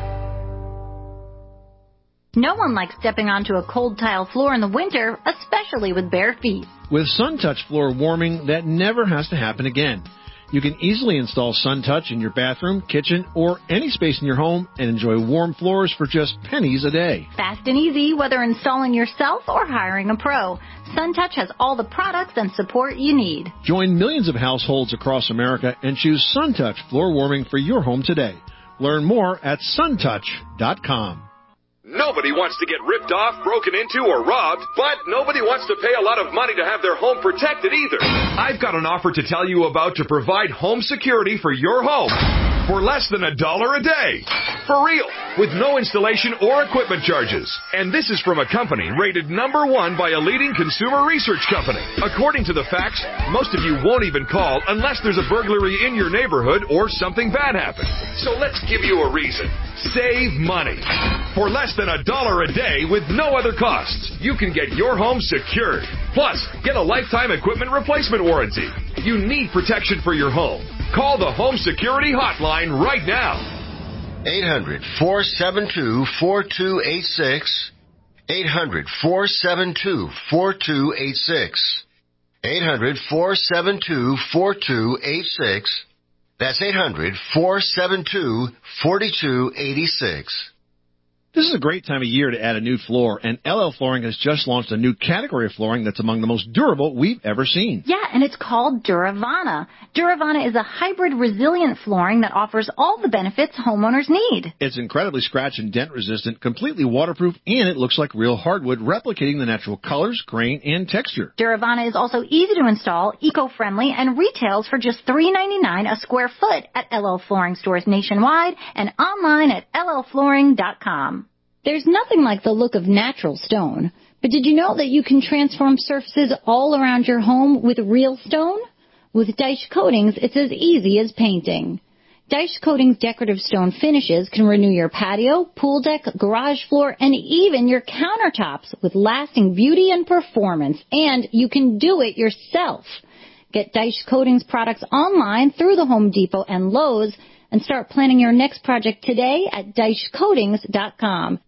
No one likes stepping onto a cold tile floor in the winter, especially with bare feet. With SunTouch floor warming, that never has to happen again. You can easily install SunTouch in your bathroom, kitchen, or any space in your home and enjoy warm floors for just pennies a day. Fast and easy, whether installing yourself or hiring a pro. SunTouch has all the products and support you need. Join millions of households across America and choose SunTouch floor warming for your home today. Learn more at suntouch dot com. Nobody wants to get ripped off, broken into, or robbed, but nobody wants to pay a lot of money to have their home protected either. I've got an offer to tell you about to provide home security for your home for less than a dollar a day. For real, with no installation or equipment charges. And this is from a company rated number one by a leading consumer research company. According to the facts, most of you won't even call unless there's a burglary in your neighborhood or something bad happened. So let's give you a reason. Save money. For less than a dollar a day with no other costs, you can get your home secured. Plus, get a lifetime equipment replacement warranty. You need protection for your home. Call the Home Security Hotline right now. eight hundred, four seven two, four two eight six. eight hundred, four seven two, four two eight six. eight hundred, four seven two, four two eight six. That's eight hundred, four seven two, four two eight six. This is a great time of year to add a new floor, and L L Flooring has just launched a new category of flooring that's among the most durable we've ever seen. Yeah, and it's called Duravana. Duravana is a hybrid resilient flooring that offers all the benefits homeowners need. It's incredibly scratch and dent resistant, completely waterproof, and it looks like real hardwood, replicating the natural colors, grain, and texture. Duravana is also easy to install, eco-friendly, and retails for just three ninety-nine a square foot at L L Flooring stores nationwide and online at L L flooring dot com. There's nothing like the look of natural stone, but did you know that you can transform surfaces all around your home with real stone? With Dyche Coatings, it's as easy as painting. Dyche Coatings decorative stone finishes can renew your patio, pool deck, garage floor, and even your countertops with lasting beauty and performance, and you can do it yourself. Get Dyche Coatings products online through the Home Depot and Lowe's and start planning your next project today at Dyche Coatings dot com.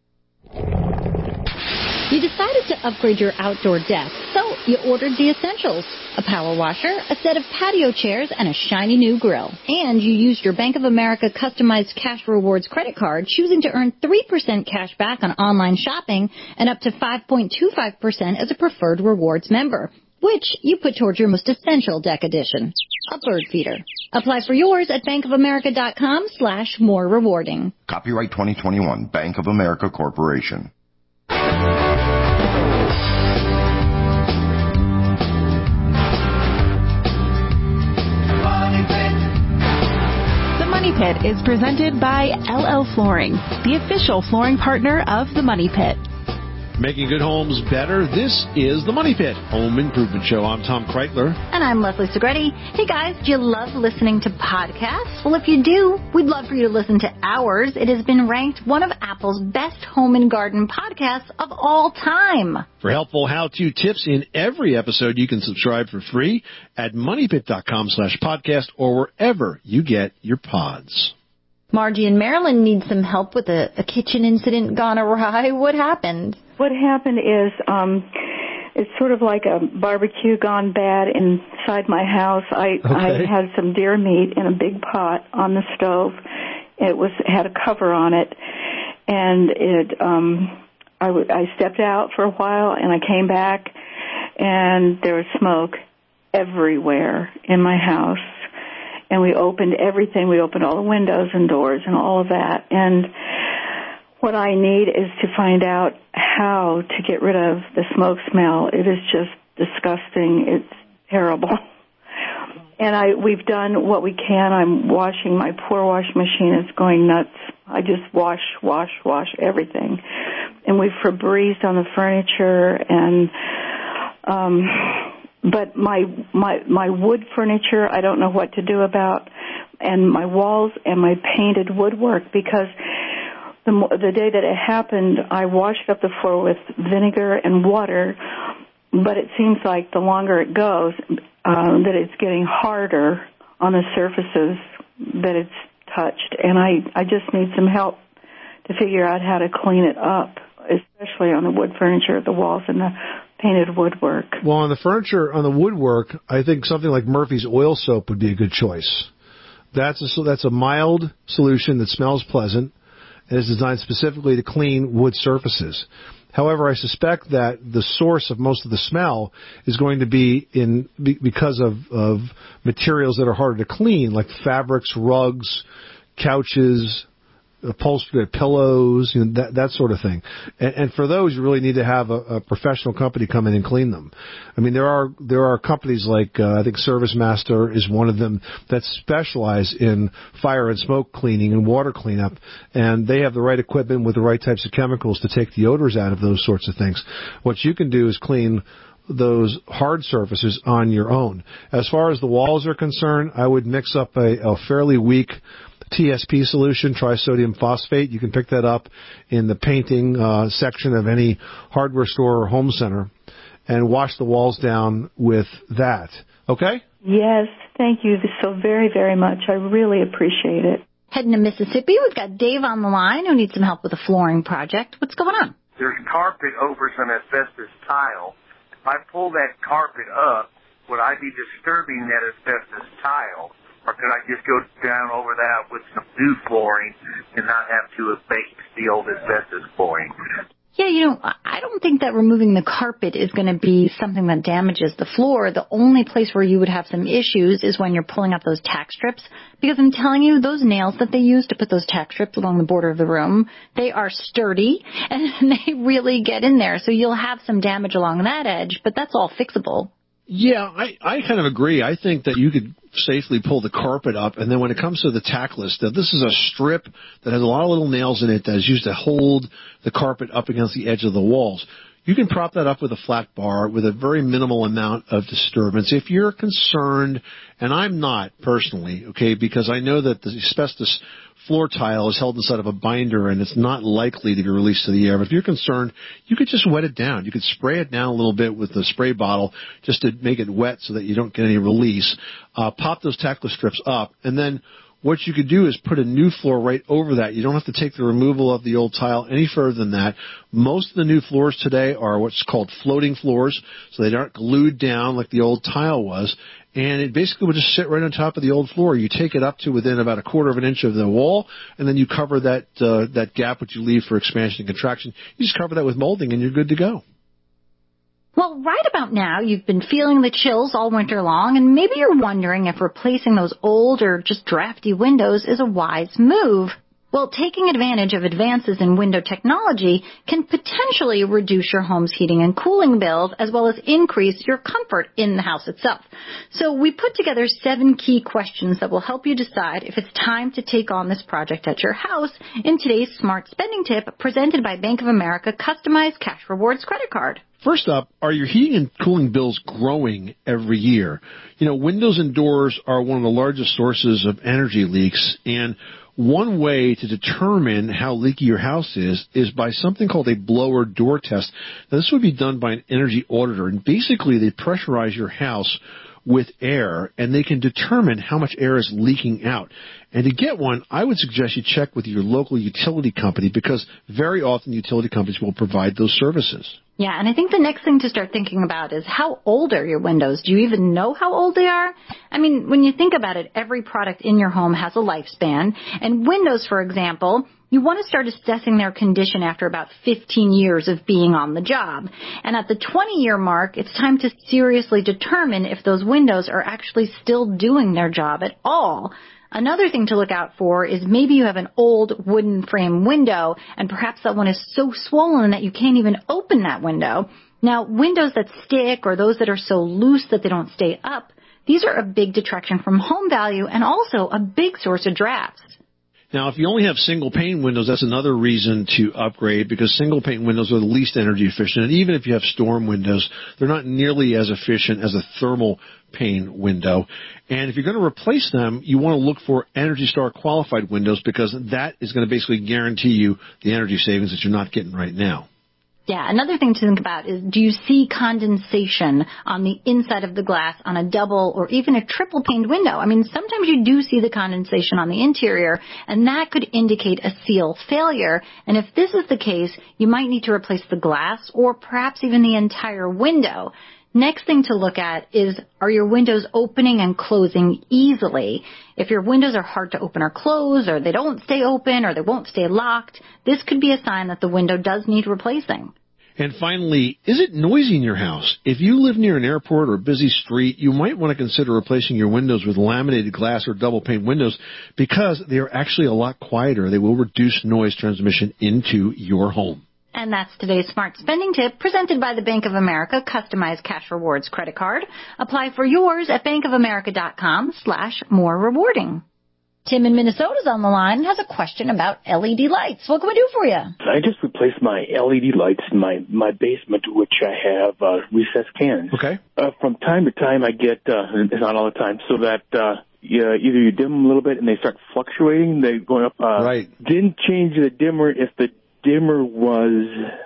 You decided to upgrade your outdoor deck, so you ordered the essentials: a power washer, a set of patio chairs, and a shiny new grill. And you used your Bank of America Customized Cash Rewards credit card, choosing to earn three percent cash back on online shopping and up to five point two five percent as a preferred rewards member, which you put towards your most essential deck addition, a bird feeder. Apply for yours at bankofamerica.com slash more rewarding. Copyright twenty twenty-one, Bank of America Corporation. The Money Pit is presented by L L Flooring, the official flooring partner of the Money Pit. Making good homes better, this is the Money Pit Home Improvement Show. I'm Tom Kreitler. And I'm Leslie Segretti. Hey guys, do you love listening to podcasts? Well, if you do, we'd love for you to listen to ours. It has been ranked one of Apple's best home and garden podcasts of all time. For helpful how-to tips in every episode, you can subscribe for free at moneypit.com slash podcast or wherever you get your pods. Margie in Maryland needs some help with a, a kitchen incident gone awry. What happened? What happened is um, it's sort of like a barbecue gone bad inside my house. I, Okay. I had some deer meat in a big pot on the stove. It was had a cover on it, and it, um, I, w- I stepped out for a while, and I came back, and there was smoke everywhere in my house. And we opened everything. We opened all the windows and doors and all of that. And what I need is to find out how to get rid of the smoke smell. It is just disgusting. It's terrible. And I, we've done what we can. I'm washing. My poor washing machine is going nuts. I just wash, wash, wash everything. And we've Febrezed on the furniture and, um, but my, my, my wood furniture, I don't know what to do about, and my walls and my painted woodwork, because the, the day that it happened, I washed up the floor with vinegar and water, but it seems like the longer it goes, um, that it's getting harder on the surfaces that it's touched, and I, I just need some help to figure out how to clean it up, especially on the wood furniture, the walls, and the painted woodwork. Well, on the furniture, on the woodwork, I think something like Murphy's Oil Soap would be a good choice. That's a, so that's a mild solution that smells pleasant and is designed specifically to clean wood surfaces. However, I suspect that the source of most of the smell is going to be in be, because of, of materials that are harder to clean, like fabrics, rugs, couches, upholstery, pillows, you know, that that sort of thing. And, and for those, you really need to have a, a professional company come in and clean them. I mean, there are there are companies like uh, I think ServiceMaster is one of them that specialize in fire and smoke cleaning and water cleanup, and they have the right equipment with the right types of chemicals to take the odors out of those sorts of things. What you can do is clean those hard surfaces on your own. As far as the walls are concerned, I would mix up a, a fairly weak T S P solution, trisodium phosphate. You can pick that up in the painting uh, section of any hardware store or home center and wash the walls down with that. Okay? Yes, thank you so very, very much. I really appreciate it. Heading to Mississippi, we've got Dave on the line who needs some help with a flooring project. What's going on? There's carpet over some asbestos tile. If I pull that carpet up, would I be disturbing that asbestos tile? Or could I just go down over that with some new flooring and not have to abate the old asbestos flooring? Yeah, you know, I don't think that removing the carpet is going to be something that damages the floor. The only place where you would have some issues is when you're pulling up those tack strips. Because I'm telling you, those nails that they use to put those tack strips along the border of the room, they are sturdy and they really get in there. So you'll have some damage along that edge, but that's all fixable. Yeah, I, I kind of agree. I think that you could safely pull the carpet up, and then when it comes to the tack list, now this is a strip that has a lot of little nails in it that is used to hold the carpet up against the edge of the walls. You can prop that up with a flat bar with a very minimal amount of disturbance. If you're concerned, and I'm not personally, okay, because I know that the asbestos floor tile is held inside of a binder and it's not likely to be released to the air. But if you're concerned, you could just wet it down. You could spray it down a little bit with the spray bottle just to make it wet so that you don't get any release. Uh, pop those tackler strips up, and then what you could do is put a new floor right over that. You don't have to take the removal of the old tile any further than that. Most of the new floors today are what's called floating floors, so they aren't glued down like the old tile was. And it basically would just sit right on top of the old floor. You take it up to within about a quarter of an inch of the wall, and then you cover that uh, that gap which you leave for expansion and contraction. You just cover that with molding, and you're good to go. Well, right about now, you've been feeling the chills all winter long, and maybe you're wondering if replacing those old or just drafty windows is a wise move. Well, taking advantage of advances in window technology can potentially reduce your home's heating and cooling bills, as well as increase your comfort in the house itself. So we put together seven key questions that will help you decide if it's time to take on this project at your house in today's Smart Spending Tip, presented by Bank of America Customized Cash Rewards Credit Card. First up, are your heating and cooling bills growing every year? You know, windows and doors are one of the largest sources of energy leaks, and one way to determine how leaky your house is is by something called a blower door test. Now, this would be done by an energy auditor, and basically they pressurize your house with air, and they can determine how much air is leaking out. And to get one, I would suggest you check with your local utility company, because very often utility companies will provide those services. Yeah, and I think the next thing to start thinking about is how old are your windows? Do you even know how old they are? I mean, when you think about it, every product in your home has a lifespan, and windows, for example, You want to start assessing their condition after about fifteen years of being on the job. And at the twenty-year mark, it's time to seriously determine if those windows are actually still doing their job at all. Another thing to look out for is maybe you have an old wooden frame window, and perhaps that one is so swollen that you can't even open that window. Now, windows that stick or those that are so loose that they don't stay up, these are a big detraction from home value and also a big source of drafts. Now, if you only have single-pane windows, that's another reason to upgrade, because single-pane windows are the least energy efficient. And even if you have storm windows, they're not nearly as efficient as a thermal pane window. And if you're going to replace them, you want to look for Energy Star qualified windows, because that is going to basically guarantee you the energy savings that you're not getting right now. Yeah, another thing to think about is, do you see condensation on the inside of the glass on a double or even a triple paned window? I mean, sometimes you do see the condensation on the interior, and that could indicate a seal failure. And if this is the case, you might need to replace the glass or perhaps even the entire window. Next thing to look at is, are your windows opening and closing easily? If your windows are hard to open or close, or they don't stay open, or they won't stay locked, this could be a sign that the window does need replacing. And finally, is it noisy in your house? If you live near an airport or a busy street, you might want to consider replacing your windows with laminated glass or double pane windows, because they are actually a lot quieter. They will reduce noise transmission into your home. And that's today's Smart Spending Tip, presented by the Bank of America Customized Cash Rewards Credit Card. Apply for yours at bankofamerica.com slash more rewarding. Tim in Minnesota's on the line and has a question about L E D lights. What can we do for you? I just replaced my L E D lights in my, my basement, which I have uh, recessed cans. Okay. Uh, from time to time, I get, uh, it's not all the time, so that uh, yeah, either you dim them a little bit and they start fluctuating, they're going up. Uh, right. Didn't change the dimmer if the dimmer was,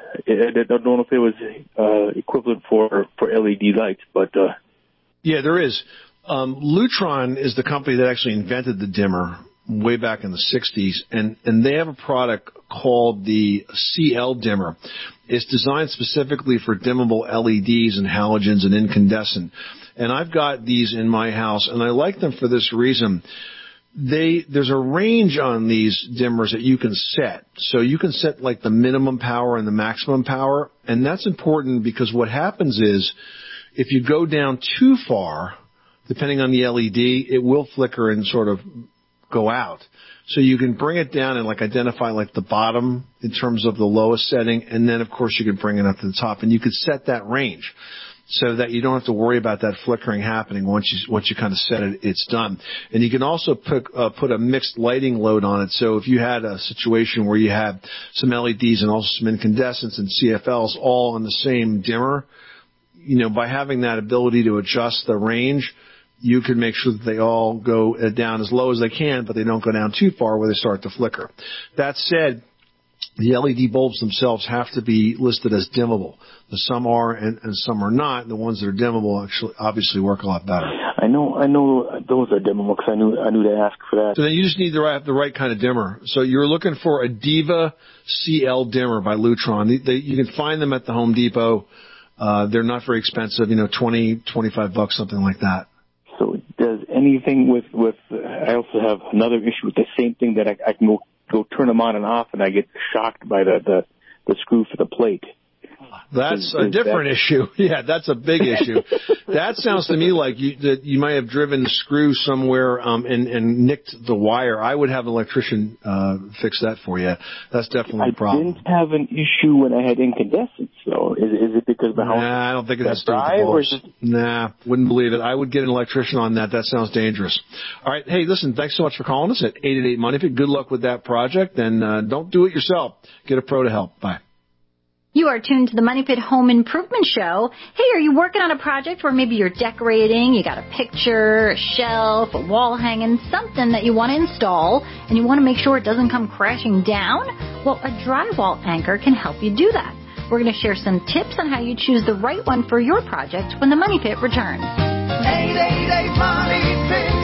I don't know if it was uh, equivalent for, for L E D lights, but... Uh, yeah, there is. Um, Lutron is the company that actually invented the dimmer way back in the sixties, and, and they have a product called the C L dimmer. It's designed specifically for dimmable L E Ds and halogens and incandescent. And I've got these in my house, and I like them for this reason. They, there's a range on these dimmers that you can set. So you can set like the minimum power and the maximum power, and that's important because what happens is if you go down too far, depending on the L E D, it will flicker and sort of go out. So you can bring it down and like identify like the bottom in terms of the lowest setting, and then of course you can bring it up to the top, and you can set that range so that you don't have to worry about that flickering happening once you once you kind of set it, it's done. And you can also put uh, put a mixed lighting load on it. So if you had a situation where you had some L E Ds and also some incandescents and C F Ls all on the same dimmer, you know, by having that ability to adjust the range, you can make sure that they all go down as low as they can, but they don't go down too far where they start to flicker. That said, the L E D bulbs themselves have to be listed as dimmable. Some are and, and some are not. The ones that are dimmable actually obviously work a lot better. I know, I know those are dimmable because I knew, I knew to ask for that. So then you just need the right, the right kind of dimmer. So you're looking for a Diva C L dimmer by Lutron. They, they, you can find them at the Home Depot. Uh, they're not very expensive, you know, twenty, twenty-five bucks, something like that. So does anything with, with, I also have another issue with the same thing that I, I can go, go turn them on and off and I get shocked by the, the, the screw for the plate. That's is, a is different that... issue. Yeah, that's a big issue. That sounds to me like you, that you might have driven the screw somewhere um, and, and nicked the wire. I would have an electrician uh, fix that for you. That's definitely I a problem. I didn't have an issue when I had incandescents, though. Is, is it because of how? Nah, I don't think it has to do with the bulbs. It... Nah, wouldn't believe it. I would get an electrician on that. That sounds dangerous. All right, hey, listen, thanks so much for calling us at eight eight eight Money Pit. Good luck with that project, and uh, don't do it yourself. Get a pro to help. Bye. You are tuned to the Money Pit Home Improvement Show. Hey, are you working on a project where maybe you're decorating, you got a picture, a shelf, a wall hanging, something that you want to install, and you want to make sure it doesn't come crashing down? Well, a drywall anchor can help you do that. We're going to share some tips on how you choose the right one for your project when the Money Pit returns. eight eight eight Money Pit.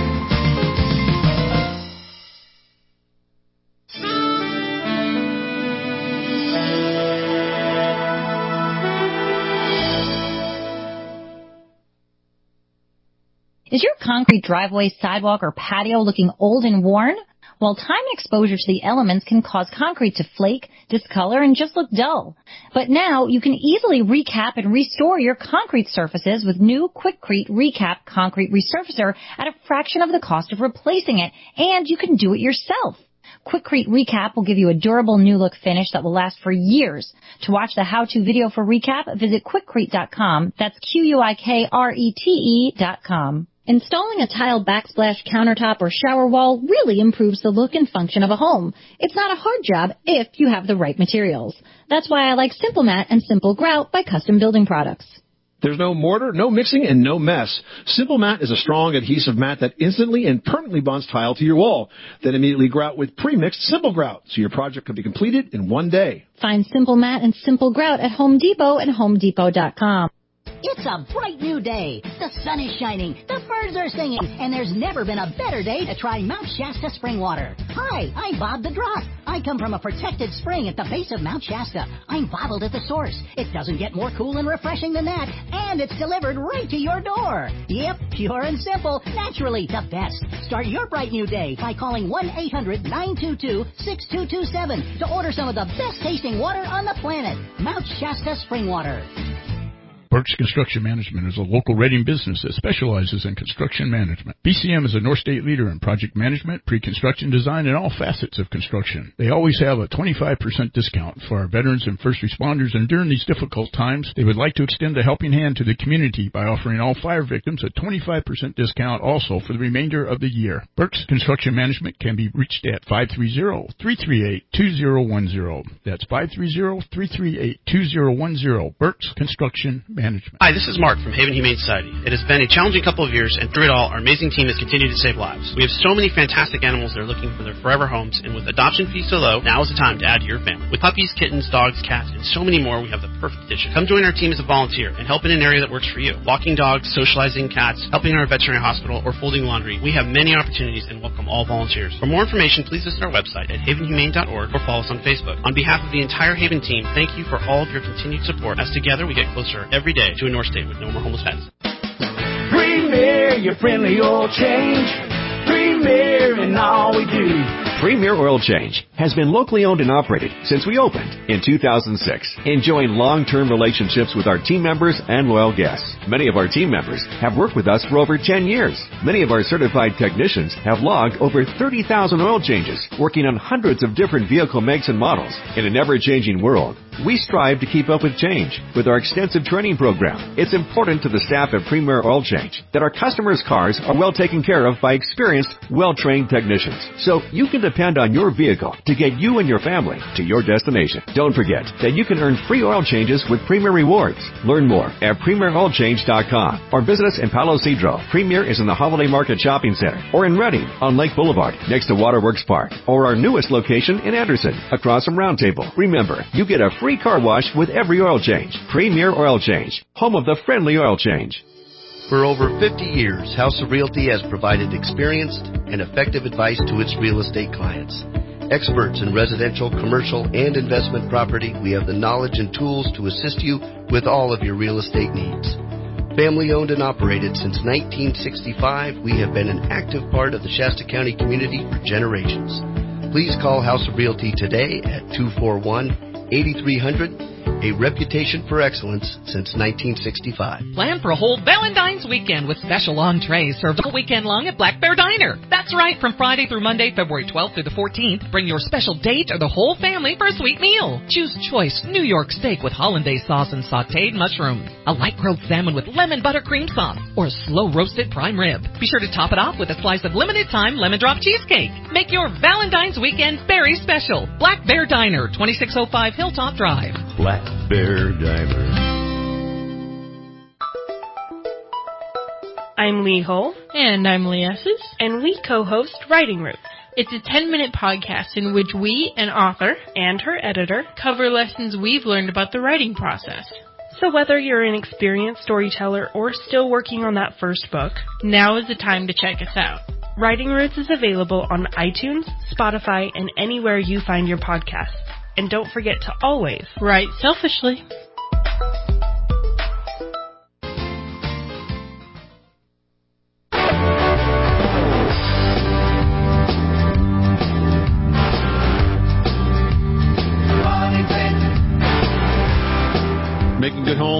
Is your concrete driveway, sidewalk, or patio looking old and worn? while time exposure to the elements can cause concrete to flake, discolor, and just look dull. But now you can easily recap and restore your concrete surfaces with new Quikrete Recap Concrete Resurfacer at a fraction of the cost of replacing it, and you can do it yourself. Quikrete Recap will give you a durable new look finish that will last for years. To watch the how-to video for Recap, visit Quikrete dot com. That's Q U I K R E T E dot com. Installing a tile backsplash countertop or shower wall really improves the look and function of a home. It's not a hard job if you have the right materials. That's why I like Simple Mat and Simple Grout by Custom Building Products. There's no mortar, no mixing, and no mess. Simple Mat is a strong adhesive mat that instantly and permanently bonds tile to your wall. Then immediately grout with pre-mixed Simple Grout, so your project can be completed in one day. Find Simple Mat and Simple Grout at Home Depot and Home Depot dot com. It's a bright new day. The sun is shining, the birds are singing, and there's never been a better day to try Mount Shasta spring water. Hi, I'm Bob the Drop. I come from a protected spring at the base of Mount Shasta. I'm bottled at the source. It doesn't get more cool and refreshing than that, and it's delivered right to your door. Yep, pure and simple, naturally the best. Start your bright new day by calling one eight hundred nine two two six two two seven to order some of the best tasting water on the planet. Mount Shasta spring water. Burks Construction Management is a local Reading business that specializes in construction management. B C M is a North State leader in project management, pre-construction design, and all facets of construction. They always have a twenty-five percent discount for our veterans and first responders, and during these difficult times, they would like to extend a helping hand to the community by offering all fire victims a twenty-five percent discount also for the remainder of the year. Burks Construction Management can be reached at five three zero, three three eight, two zero one zero. That's five three zero, three three eight, two zero one zero. Burks Construction Management. Management. Hi, this is Mark from Haven Humane Society. It has been a challenging couple of years, and through it all, our amazing team has continued to save lives. We have so many fantastic animals that are looking for their forever homes, and with adoption fees so low, now is the time to add to your family. With puppies, kittens, dogs, cats, and so many more, we have the perfect addition. Come join our team as a volunteer and help in an area that works for you. Walking dogs, socializing cats, helping in our veterinary hospital, or folding laundry. We have many opportunities and welcome all volunteers. For more information, please visit our website at haven humane dot org or follow us on Facebook. On behalf of the entire Haven team, thank you for all of your continued support, as together we get closer every day to a North State with no more homeless pets. Premier, your friendly oil change. Premier in all we do. Premier Oil Change has been locally owned and operated since we opened in two thousand six, enjoying long-term relationships with our team members and loyal guests. Many of our team members have worked with us for over ten years. Many of our certified technicians have logged over thirty thousand oil changes, working on hundreds of different vehicle makes and models. In an ever-changing world, we strive to keep up with change with our extensive training program. It's important to the staff at Premier Oil Change that our customers' cars are well taken care of by experienced, well-trained technicians, so you can depend on your vehicle to get you and your family to your destination. Don't forget that you can earn free oil changes with Premier Rewards. Learn more at premier oil change dot com or visit us in Palo Cedro. Premier is in the Holiday Market Shopping Center, or in Reading on Lake Boulevard next to Waterworks Park, or our newest location in Anderson across from Round Table. Remember, you get a free car wash with every oil change. Premier Oil Change, home of the friendly oil change. For over fifty years, House of Realty has provided experienced and effective advice to its real estate clients. Experts in residential, commercial, and investment property, we have the knowledge and tools to assist you with all of your real estate needs. Family owned and operated since nineteen sixty-five, we have been an active part of the Shasta County community for generations. Please call House of Realty today at two four one, eight three hundred, a reputation for excellence since nineteen sixty-five. Plan for a whole Valentine's weekend with special entrees served all weekend long at Black Bear Diner. That's right, from Friday through Monday, February twelfth through the fourteenth, bring your special date or the whole family for a sweet meal. Choose choice New York steak with hollandaise sauce and sautéed mushrooms, a light grilled salmon with lemon buttercream sauce, or a slow roasted prime rib. Be sure to top it off with a slice of limited time lemon drop cheesecake. Make your Valentine's weekend very special. Black Bear Diner, twenty-six oh five Hilltop Drive. Black Bear Diner. I'm Lee Hull. And I'm Lee Esses. And we co-host Writing Roots. It's a ten-minute podcast in which we, an author, and her editor, cover lessons we've learned about the writing process. So whether you're an experienced storyteller or still working on that first book, now is the time to check us out. Writing Roots is available on iTunes, Spotify, and anywhere you find your podcasts. And don't forget to always write selfishly.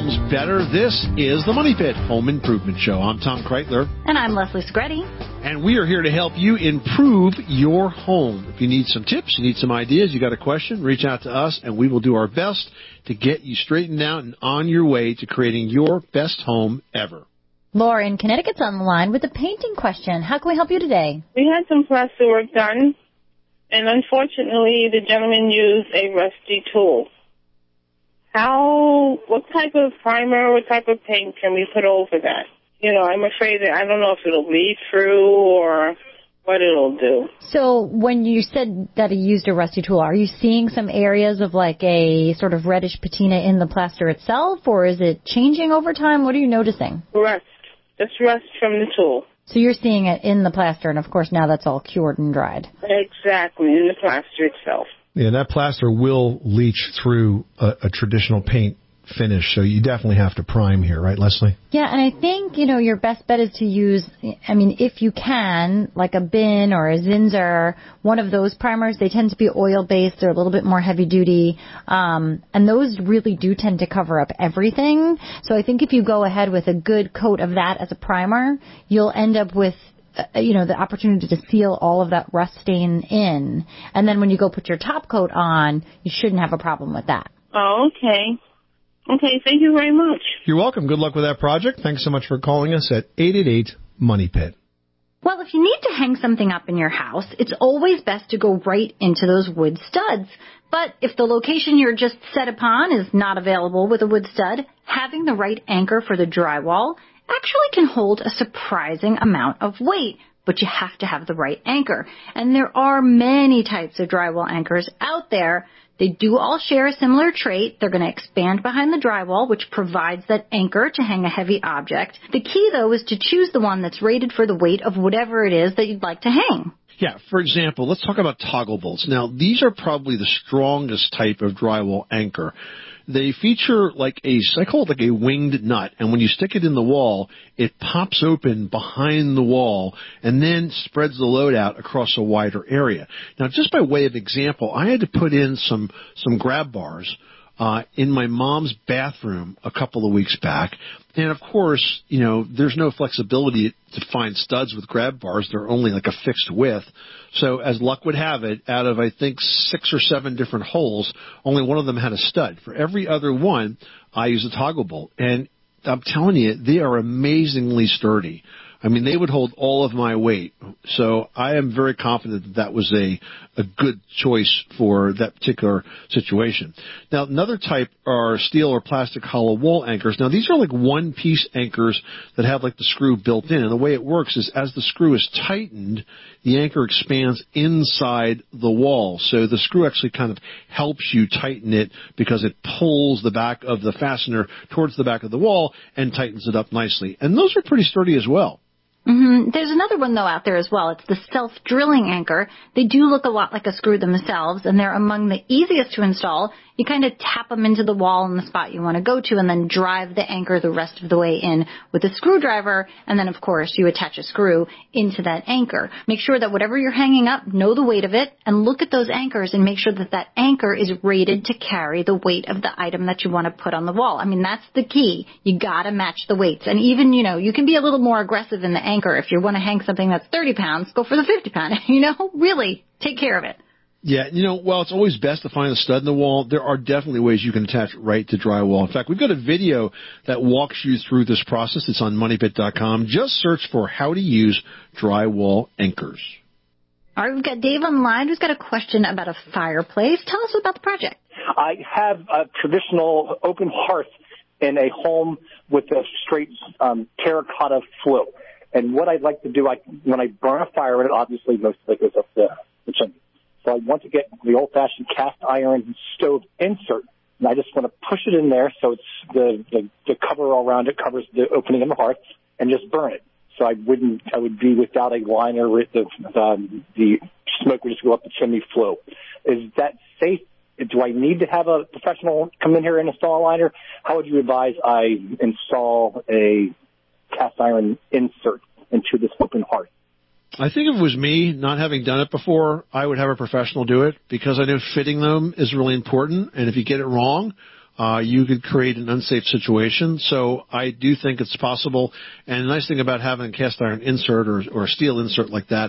homes better. This is the Money Pit Home Improvement Show. I'm Tom Kreitler. And I'm Leslie Screddy. And we are here to help you improve your home. If you need some tips, you need some ideas, you got a question, reach out to us, and we will do our best to get you straightened out and on your way to creating your best home ever. Laura in Connecticut's on the line with a painting question. How can we help you today? We had some plaster work done, and unfortunately the gentleman used a rusty tool. How, what type of primer, what type of paint can we put over that? You know, I'm afraid that I don't know if it'll bleed through or what it'll do. So when you said that he used a rusty tool, are you seeing some areas of like a sort of reddish patina in the plaster itself, or is it changing over time? What are you noticing? Rust. Just rust from the tool. So you're seeing it in the plaster, and of course now that's all cured and dried. Exactly, in the plaster itself. Yeah, that plaster will leach through a, a traditional paint finish, so you definitely have to prime here, right, Leslie? Yeah, and I think, you know, your best bet is to use, I mean, if you can, like a Bin or a Zinsser, one of those primers. They tend to be oil-based. They're a little bit more heavy-duty, um, and those really do tend to cover up everything. So I think if you go ahead with a good coat of that as a primer, you'll end up with Uh, you know, the opportunity to seal all of that rust stain in. And then when you go put your top coat on, you shouldn't have a problem with that. Oh, okay. Okay, thank you very much. You're welcome. Good luck with that project. Thanks so much for calling us at eight eight eight, MONEY PIT. Well, if you need to hang something up in your house, it's always best to go right into those wood studs. But if the location you're just set upon is not available with a wood stud, having the right anchor for the drywall actually can hold a surprising amount of weight, but you have to have the right anchor. And there are many types of drywall anchors out there. They do all share a similar trait. They're going to expand behind the drywall, which provides that anchor to hang a heavy object. The key, though, is to choose the one that's rated for the weight of whatever it is that you'd like to hang. Yeah, for example, let's talk about toggle bolts. Now, these are probably the strongest type of drywall anchor. They feature like a, I call it like a winged nut, and when you stick it in the wall, it pops open behind the wall and then spreads the load out across a wider area. Now, just by way of example, I had to put in some, some grab bars uh, in my mom's bathroom a couple of weeks back. And, of course, you know, there's no flexibility to find studs with grab bars. They're only like a fixed width. So as luck would have it, out of, I think, six or seven different holes, only one of them had a stud. For every other one, I use a toggle bolt. And I'm telling you, they are amazingly sturdy. I mean, they would hold all of my weight. So I am very confident that that was a, a good choice for that particular situation. Now, another type are steel or plastic hollow wall anchors. Now, these are like one-piece anchors that have like the screw built in. And the way it works is as the screw is tightened, the anchor expands inside the wall. So the screw actually kind of helps you tighten it because it pulls the back of the fastener towards the back of the wall and tightens it up nicely. And those are pretty sturdy as well. Mm-hmm. There's another one, though, out there as well. It's the self-drilling anchor. They do look a lot like a screw themselves, and they're among the easiest to install. You kind of tap them into the wall in the spot you want to go to and then drive the anchor the rest of the way in with a screwdriver, and then, of course, you attach a screw into that anchor. Make sure that whatever you're hanging up, know the weight of it, and look at those anchors and make sure that that anchor is rated to carry the weight of the item that you want to put on the wall. I mean, that's the key. You got to match the weights. And even, you know, you can be a little more aggressive in the anchor. If you want to hang something that's thirty pounds, go for the fifty pound. You know, really take care of it. Yeah, you know, while it's always best to find a stud in the wall, there are definitely ways you can attach it right to drywall. In fact, we've got a video that walks you through this process. It's on money pit dot com. Just search for how to use drywall anchors. All right, we've got Dave on the line who's got a question about a fireplace. Tell us about the project. I have a traditional open hearth in a home with a straight um, terracotta flue. And what I'd like to do, I, when I burn a fire in it, obviously most of it goes up the, the chimney. So I want to get the old-fashioned cast iron stove insert, and I just want to push it in there so it's the, the, the cover all around it covers the opening in the hearth, and just burn it. So I wouldn't, I would be without a liner. The, um, the smoke would just go up the chimney flue. Is that safe? Do I need to have a professional come in here and install a liner? How would you advise I install a cast iron insert into this open hearth? I think if it was me, not having done it before, I would have a professional do it because I know fitting them is really important. And if you get it wrong, uh, you could create an unsafe situation. So I do think it's possible. And the nice thing about having a cast iron insert or, or a steel insert like that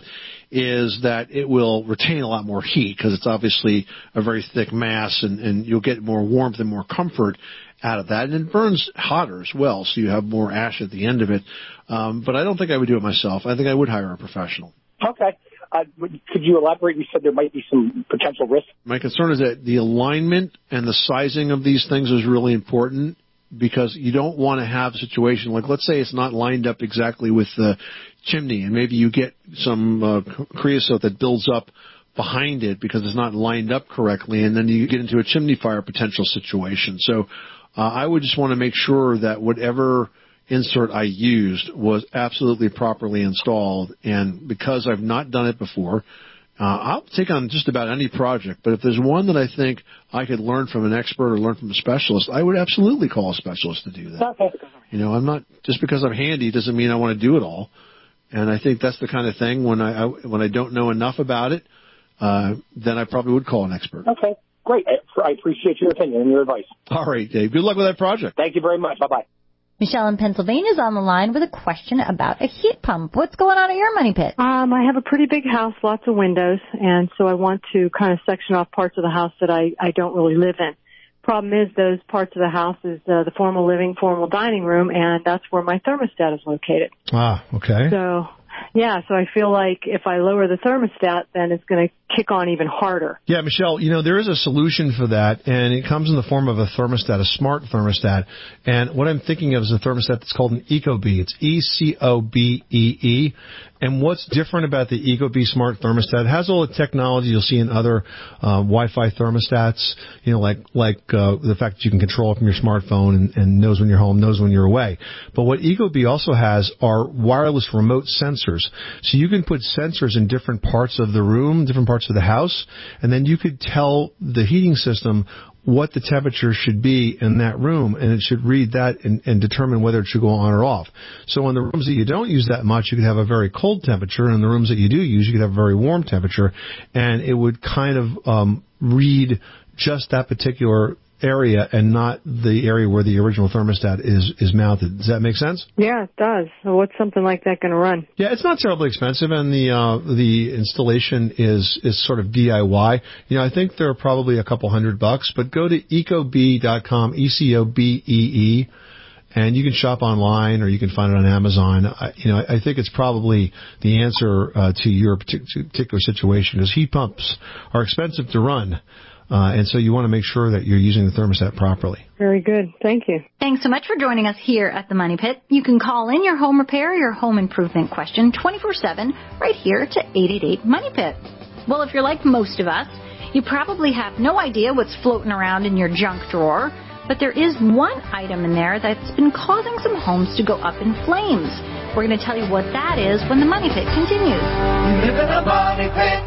is that it will retain a lot more heat because it's obviously a very thick mass, and, and you'll get more warmth and more comfort out of that. And it burns hotter as well, so you have more ash at the end of it. Um, but I don't think I would do it myself. I think I would hire a professional. Okay. Uh, could you elaborate? You said there might be some potential risk. My concern is that the alignment and the sizing of these things is really important, because you don't want to have a situation like, let's say it's not lined up exactly with the chimney, and maybe you get some uh, creosote that builds up behind it because it's not lined up correctly, and then you get into a chimney fire potential situation. So uh, I would just want to make sure that whatever insert I used was absolutely properly installed. And because I've not done it before, uh, I'll take on just about any project. But if there's one that I think I could learn from an expert or learn from a specialist, I would absolutely call a specialist to do that. Okay. You know, I'm not, just because I'm handy doesn't mean I want to do it all. And I think that's the kind of thing when I, I when I don't know enough about it, uh, then I probably would call an expert. Okay. Great. I appreciate your opinion and your advice. All right, Dave. Good luck with that project. Thank you very much. Bye-bye. Michelle in Pennsylvania is on the line with a question about a heat pump. What's going on at your money pit? Um, I have a pretty big house, lots of windows, and so I want to kind of section off parts of the house that I, I don't really live in. Problem is, those parts of the house is uh, the formal living, formal dining room, and that's where my thermostat is located. Ah, okay. So, yeah, so I feel like if I lower the thermostat, then it's going to kick on even harder. Yeah, Michelle, you know, there is a solution for that, and it comes in the form of a thermostat, a smart thermostat. And what I'm thinking of is a thermostat that's called an Ecobee. It's E C O B E E. And what's different about the Ecobee smart thermostat, it has all the technology you'll see in other uh, Wi-Fi thermostats, you know, like like uh, the fact that you can control it from your smartphone and, and knows when you're home, knows when you're away. But what Ecobee also has are wireless remote sensors. So you can put sensors in different parts of the room, different parts of the house, and then you could tell the heating system what the temperature should be in that room, and it should read that and, and determine whether it should go on or off. So in the rooms that you don't use that much, you could have a very cold temperature, and in the rooms that you do use, you could have a very warm temperature, and it would kind of um, read just that particular area and not the area where the original thermostat is is mounted. Does that make sense? Yeah, it does. So what's something like that going to run? Yeah, it's not terribly expensive, and the uh, the installation is is sort of D I Y. You know, I think they're probably a couple hundred bucks, but go to ecobee dot com, E C O B E E, and you can shop online or you can find it on Amazon. I, you know, I think it's probably the answer uh, to your particular situation, because heat pumps are expensive to run. Uh, and so you want to make sure that you're using the thermostat properly. Very good. Thank you. Thanks so much for joining us here at the Money Pit. You can call in your home repair or your home improvement question twenty-four seven right here to eight eight eight, money pit. Well, if you're like most of us, you probably have no idea what's floating around in your junk drawer, but there is one item in there that's been causing some homes to go up in flames. We're going to tell you what that is when the Money Pit continues. You live in a money pit.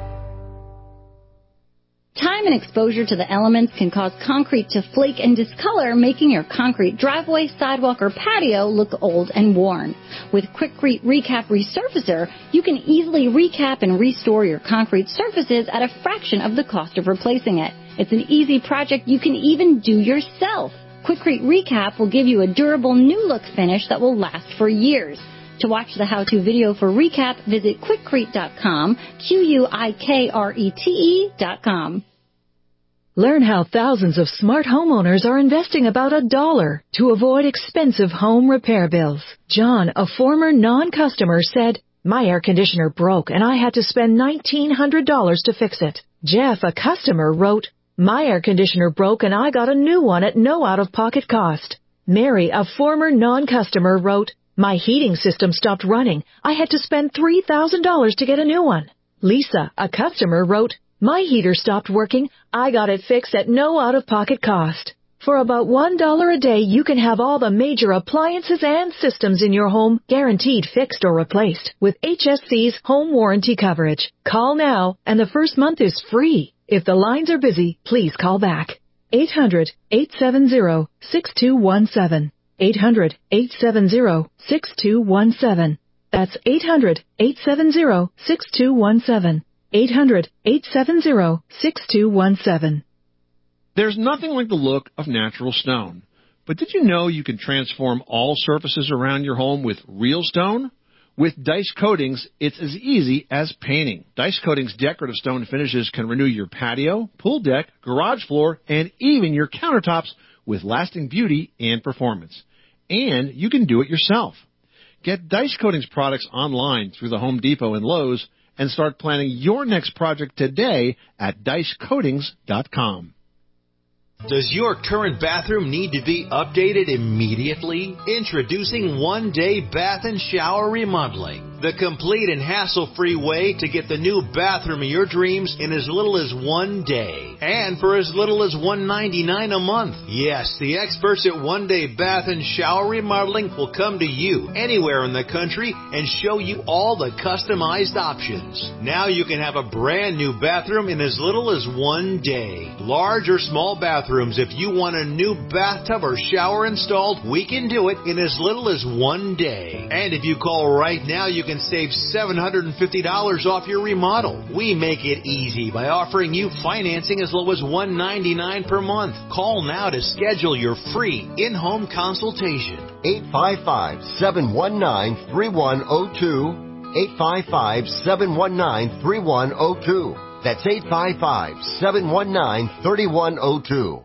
Time and exposure to the elements can cause concrete to flake and discolor, making your concrete driveway, sidewalk, or patio look old and worn. With Quikrete Recap Resurfacer, you can easily recap and restore your concrete surfaces at a fraction of the cost of replacing it. It's an easy project you can even do yourself. Quikrete Recap will give you a durable new look finish that will last for years. To watch the how-to video for Recap, visit quikrete dot com, Q U I K R E T E dot com. Learn how thousands of smart homeowners are investing about a dollar to avoid expensive home repair bills. John, a former non-customer, said, "My air conditioner broke and I had to spend nineteen hundred dollars to fix it." Jeff, a customer, wrote, "My air conditioner broke and I got a new one at no out-of-pocket cost." Mary, a former non-customer, wrote, "My heating system stopped running. I had to spend three thousand dollars to get a new one." Lisa, a customer, wrote, "My heater stopped working. I got it fixed at no out-of-pocket cost." For about one dollar a day, you can have all the major appliances and systems in your home guaranteed fixed or replaced with H S C's home warranty coverage. Call now, and the first month is free. If the lines are busy, please call back. eight hundred, eight seven zero, six two one seven. eight hundred, eight seven zero, six two one seven. That's eight hundred, eight seven zero, six two one seven. eight hundred, eight seven zero, six two one seven. There's nothing like the look of natural stone. But did you know you can transform all surfaces around your home with real stone? With Dice Coatings, it's as easy as painting. Dice Coatings' decorative stone finishes can renew your patio, pool deck, garage floor, and even your countertops with lasting beauty and performance. And you can do it yourself. Get Dice Coatings products online through the Home Depot and Lowe's and start planning your next project today at dice coatings dot com. Does your current bathroom need to be updated immediately? Introducing One Day Bath and Shower Remodeling, the complete and hassle-free way to get the new bathroom of your dreams in as little as one day, and for as little as one hundred ninety-nine dollars a month. Yes, the experts at One Day Bath and Shower Remodeling will come to you anywhere in the country and show you all the customized options. Now you can have a brand new bathroom in as little as one day. Large or small bathrooms, if you want a new bathtub or shower installed, we can do it in as little as one day. And if you call right now, you can save seven hundred fifty dollars off your remodel. We make it easy by offering you financing as low as one hundred ninety-nine dollars per month. Call now to schedule your free in-home consultation. eight five five, seven one nine, three one zero two. eight five five, seven one nine, three one zero two. That's eight five five, seven one nine, three one zero two.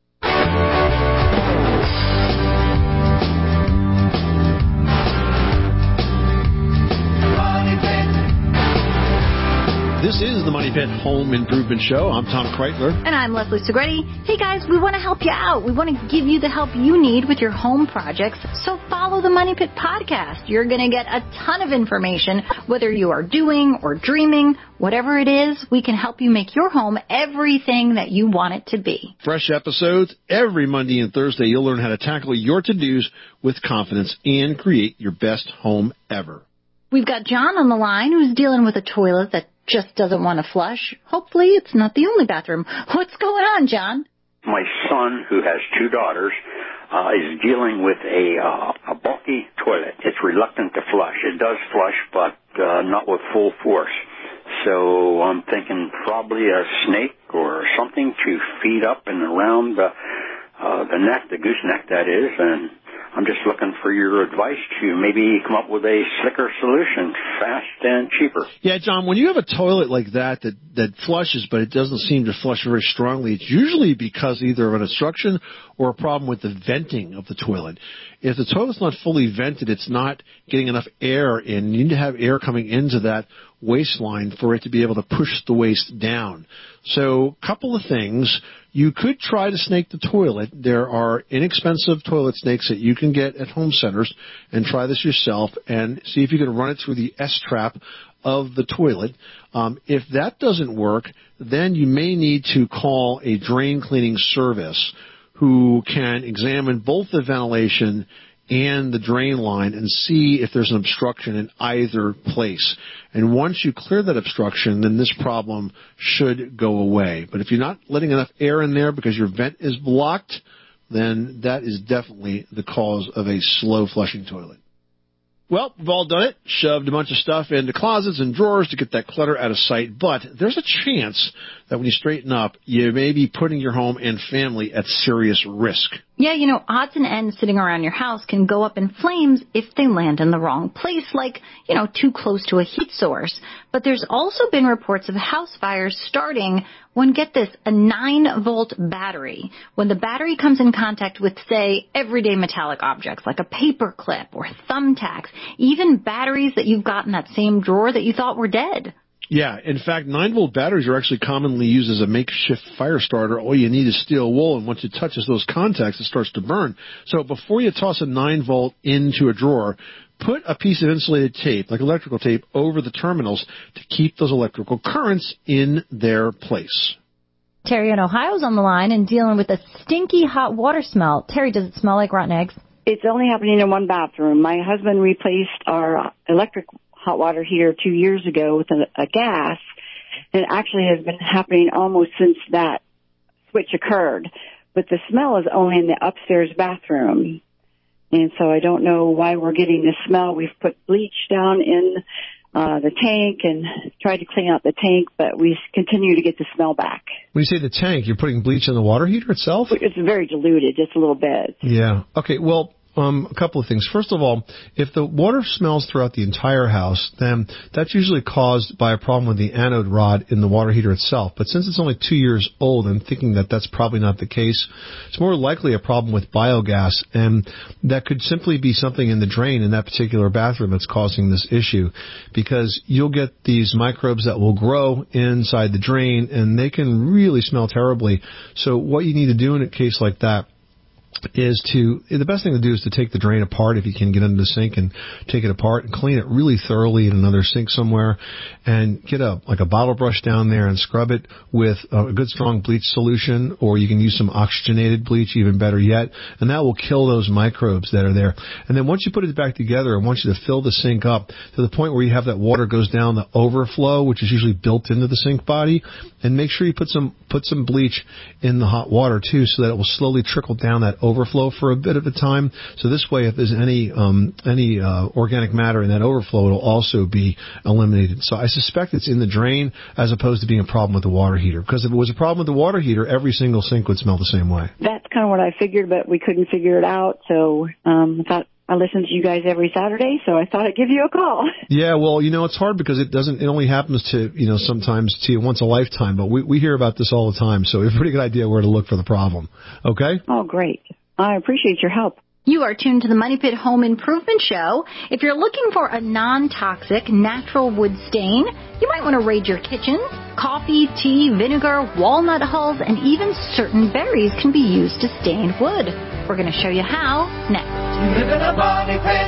This is the Money Pit Home Improvement Show. I'm Tom Kreitler. And I'm Leslie Segretti. Hey guys, we want to help you out. We want to give you the help you need with your home projects. So follow the Money Pit podcast. You're going to get a ton of information, whether you are doing or dreaming, whatever it is, we can help you make your home everything that you want it to be. Fresh episodes every Monday and Thursday. You'll learn how to tackle your to-dos with confidence and create your best home ever. We've got John on the line who's dealing with a toilet that just doesn't want to flush. Hopefully it's not the only bathroom. What's going on, John? My son, who has two daughters, uh, is dealing with a, uh, a bulky toilet. It's reluctant to flush. It does flush, but uh, not with full force. So I'm thinking probably a snake or something to feed up and around the, uh, the neck, the gooseneck that is, and I'm just looking for your advice to maybe come up with a slicker solution, fast and cheaper. Yeah, John, when you have a toilet like that that, that flushes, but it doesn't seem to flush very strongly, it's usually because either of an obstruction or a problem with the venting of the toilet. If the toilet's not fully vented, it's not getting enough air in. You need to have air coming into that waistline for it to be able to push the waste down. So a couple of things. You could try to snake the toilet. There are inexpensive toilet snakes that you can get at home centers, and try this yourself and see if you can run it through the S-trap of the toilet. Um, if that doesn't work, then you may need to call a drain cleaning service who can examine both the ventilation and the drain line and see if there's an obstruction in either place. And once you clear that obstruction, then this problem should go away. But if you're not letting enough air in there because your vent is blocked, then that is definitely the cause of a slow flushing toilet. Well, we've all done it, shoved a bunch of stuff into closets and drawers to get that clutter out of sight, but there's a chance that when you straighten up, you may be putting your home and family at serious risk. Yeah, you know, odds and ends sitting around your house can go up in flames if they land in the wrong place, like, you know, too close to a heat source. But there's also been reports of house fires starting when, get this, a nine-volt battery. When the battery comes in contact with, say, everyday metallic objects like a paper clip or thumbtacks, even batteries that you've got in that same drawer that you thought were dead. Yeah, in fact, nine-volt batteries are actually commonly used as a makeshift fire starter. All you need is steel wool, and once it touches those contacts, it starts to burn. So before you toss a nine-volt into a drawer, put a piece of insulated tape, like electrical tape, over the terminals to keep those electrical currents in their place. Terry in Ohio's on the line and dealing with a stinky hot water smell. Terry, does it smell like rotten eggs? It's only happening in one bathroom. My husband replaced our electric hot water heater two years ago with a, a gas, and it actually has been happening almost since that switch occurred. But the smell is only in the upstairs bathroom, and so I don't know why we're getting the smell. We've put bleach down in uh, the tank and tried to clean out the tank, but we continue to get the smell back. When you say the tank, you're putting bleach in the water heater itself? It's very diluted, just a little bit. Yeah. Okay, well, Um, a couple of things. First of all, if the water smells throughout the entire house, then that's usually caused by a problem with the anode rod in the water heater itself. But since it's only two years old, I'm thinking that that's probably not the case. It's more likely a problem with biogas, and that could simply be something in the drain in that particular bathroom that's causing this issue, because you'll get these microbes that will grow inside the drain, and they can really smell terribly. So what you need to do in a case like that is to, the best thing to do is to take the drain apart if you can get under the sink and take it apart and clean it really thoroughly in another sink somewhere, and get a like a bottle brush down there and scrub it with a good strong bleach solution, or you can use some oxygenated bleach, even better yet, and that will kill those microbes that are there. And then once you put it back together, I want you to fill the sink up to the point where you have that water goes down the overflow, which is usually built into the sink body, and make sure you put some put some bleach in the hot water too, so that it will slowly trickle down that overflow for a bit of a time. So this way, if there's any um, any uh, organic matter in that overflow, it'll also be eliminated. So I suspect it's in the drain as opposed to being a problem with the water heater. Because if it was a problem with the water heater, every single sink would smell the same way. That's kind of what I figured, but we couldn't figure it out. So um, I thought, I listen to you guys every Saturday, so I thought I'd give you a call. Yeah, well, you know, it's hard because it doesn't, it only happens to, you know, sometimes to you once a lifetime, but we, we hear about this all the time, so we have a pretty good idea where to look for the problem. Okay? Oh, great. I appreciate your help. You are tuned to the Money Pit Home Improvement Show. If you're looking for a non-toxic natural wood stain, you might want to raid your kitchen. Coffee, tea, vinegar, walnut hulls, and even certain berries can be used to stain wood. We're going to show you how next. You live in a money pit.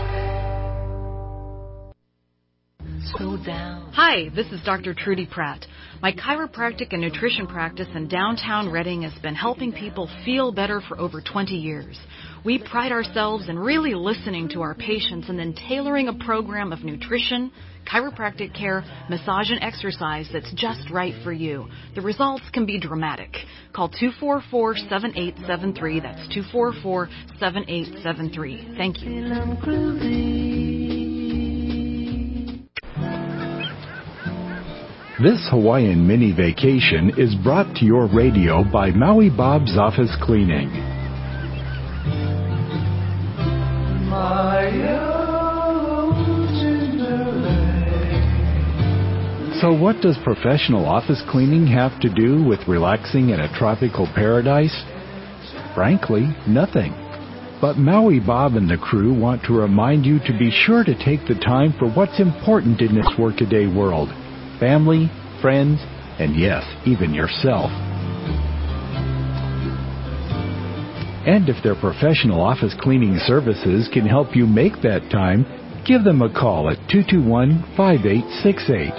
Slow down. Hi, this is Doctor Trudy Pratt. My chiropractic and nutrition practice in downtown Reading has been helping people feel better for over twenty years. We pride ourselves in really listening to our patients and then tailoring a program of nutrition, chiropractic care, massage, and exercise that's just right for you. The results can be dramatic. Call two four four, seven eight seven three. That's two four four, seven eight seven three. Thank you. This Hawaiian mini vacation is brought to your radio by Maui Bob's Office Cleaning. So what does professional office cleaning have to do with relaxing in a tropical paradise? Frankly, nothing. But Maui Bob and the crew want to remind you to be sure to take the time for what's important in this workaday world. Family, friends, and yes, even yourself. And if their professional office cleaning services can help you make that time, give them a call at two two one, five eight six eight.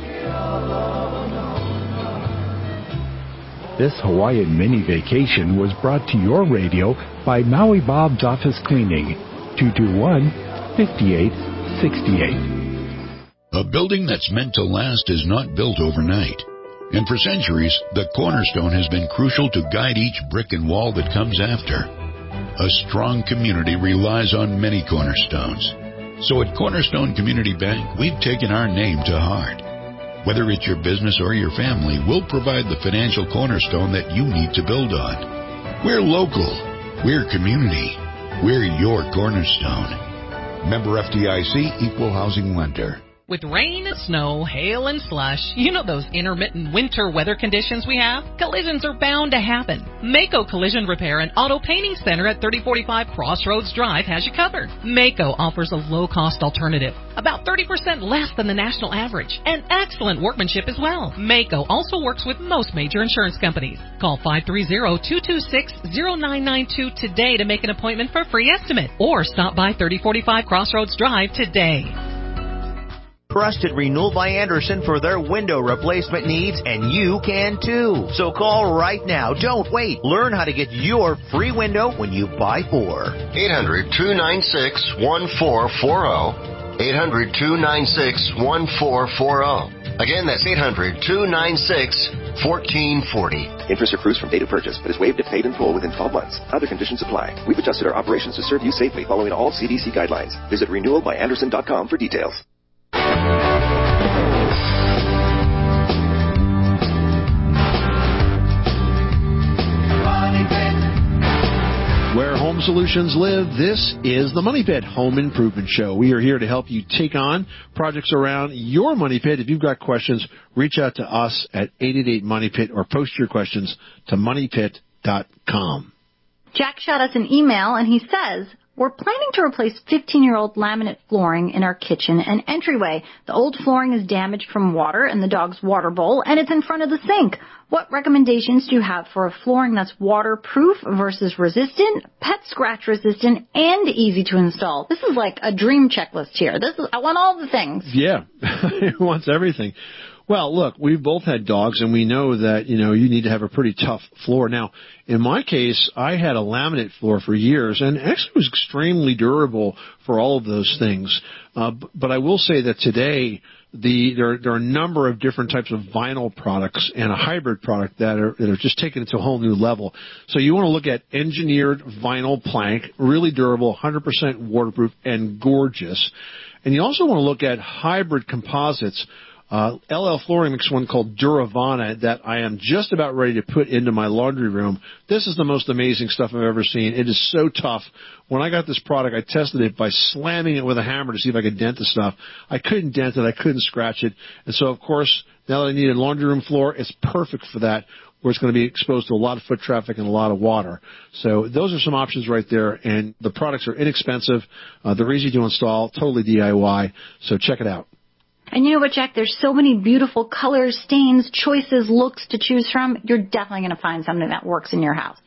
This Hawaiian mini vacation was brought to your radio by Maui Bob's Office Cleaning, two two one, five eight six eight. A building that's meant to last is not built overnight. And for centuries, the cornerstone has been crucial to guide each brick and wall that comes after. A strong community relies on many cornerstones. So at Cornerstone Community Bank, we've taken our name to heart. Whether it's your business or your family, we'll provide the financial cornerstone that you need to build on. We're local. We're community. We're your cornerstone. Member F D I C, Equal Housing Lender. With rain, snow, hail, and slush, you know those intermittent winter weather conditions we have? Collisions are bound to happen. Mako Collision Repair and Auto Painting Center at thirty forty-five Crossroads Drive has you covered. Mako offers a low-cost alternative, about thirty percent less than the national average, and excellent workmanship as well. Mako also works with most major insurance companies. Call five three zero, two two six, zero nine nine two today to make an appointment for a free estimate, or stop by thirty forty-five Crossroads Drive today. Trusted Renewal by Andersen for their window replacement needs, and you can too. So call right now. Don't wait. Learn how to get your free window when you buy four. eight hundred, two nine six, one four four zero. eight hundred, two nine six, one four four zero. Again, that's eight hundred, two nine six, one four four zero. Interest accrues from date of purchase, but is waived if paid in full within twelve months. Other conditions apply. We've adjusted our operations to serve you safely following all C D C guidelines. Visit renewal by andersen dot com for details. solutions live. This is the Money Pit Home Improvement Show. We are here to help you take on projects around your money pit. If you've got questions, reach out to us at eight eight eight money pit or post your questions to money pit dot com. Jack shot us an email, and he says, we're planning to replace fifteen-year-old laminate flooring in our kitchen and entryway. The old flooring is damaged from water in the dog's water bowl, and it's in front of the sink. What recommendations do you have for a flooring that's waterproof versus resistant, pet scratch resistant, and easy to install? This is like a dream checklist here. This is, I want all the things. Yeah, it wants everything. Well, look, we've both had dogs, and we know that, you know, you need to have a pretty tough floor. Now, in my case, I had a laminate floor for years, and actually was extremely durable for all of those things. Uh, but I will say that today, the there, there are a number of different types of vinyl products and a hybrid product that are, that are just taking it to a whole new level. So you want to look at engineered vinyl plank, really durable, one hundred percent waterproof, and gorgeous. And you also want to look at hybrid composites. Uh, L L Flooring makes one called Duravana that I am just about ready to put into my laundry room. This is the most amazing stuff I've ever seen. It is so tough. When I got this product, I tested it by slamming it with a hammer to see if I could dent the stuff. I couldn't dent it. I couldn't scratch it. And so, of course, now that I need a laundry room floor, it's perfect for that, where it's going to be exposed to a lot of foot traffic and a lot of water. So those are some options right there, and the products are inexpensive. Uh, they're easy to install, totally D I Y, so check it out. And you know what, Jack? There's so many beautiful colors, stains, choices, looks to choose from. You're definitely going to find something that works in your house.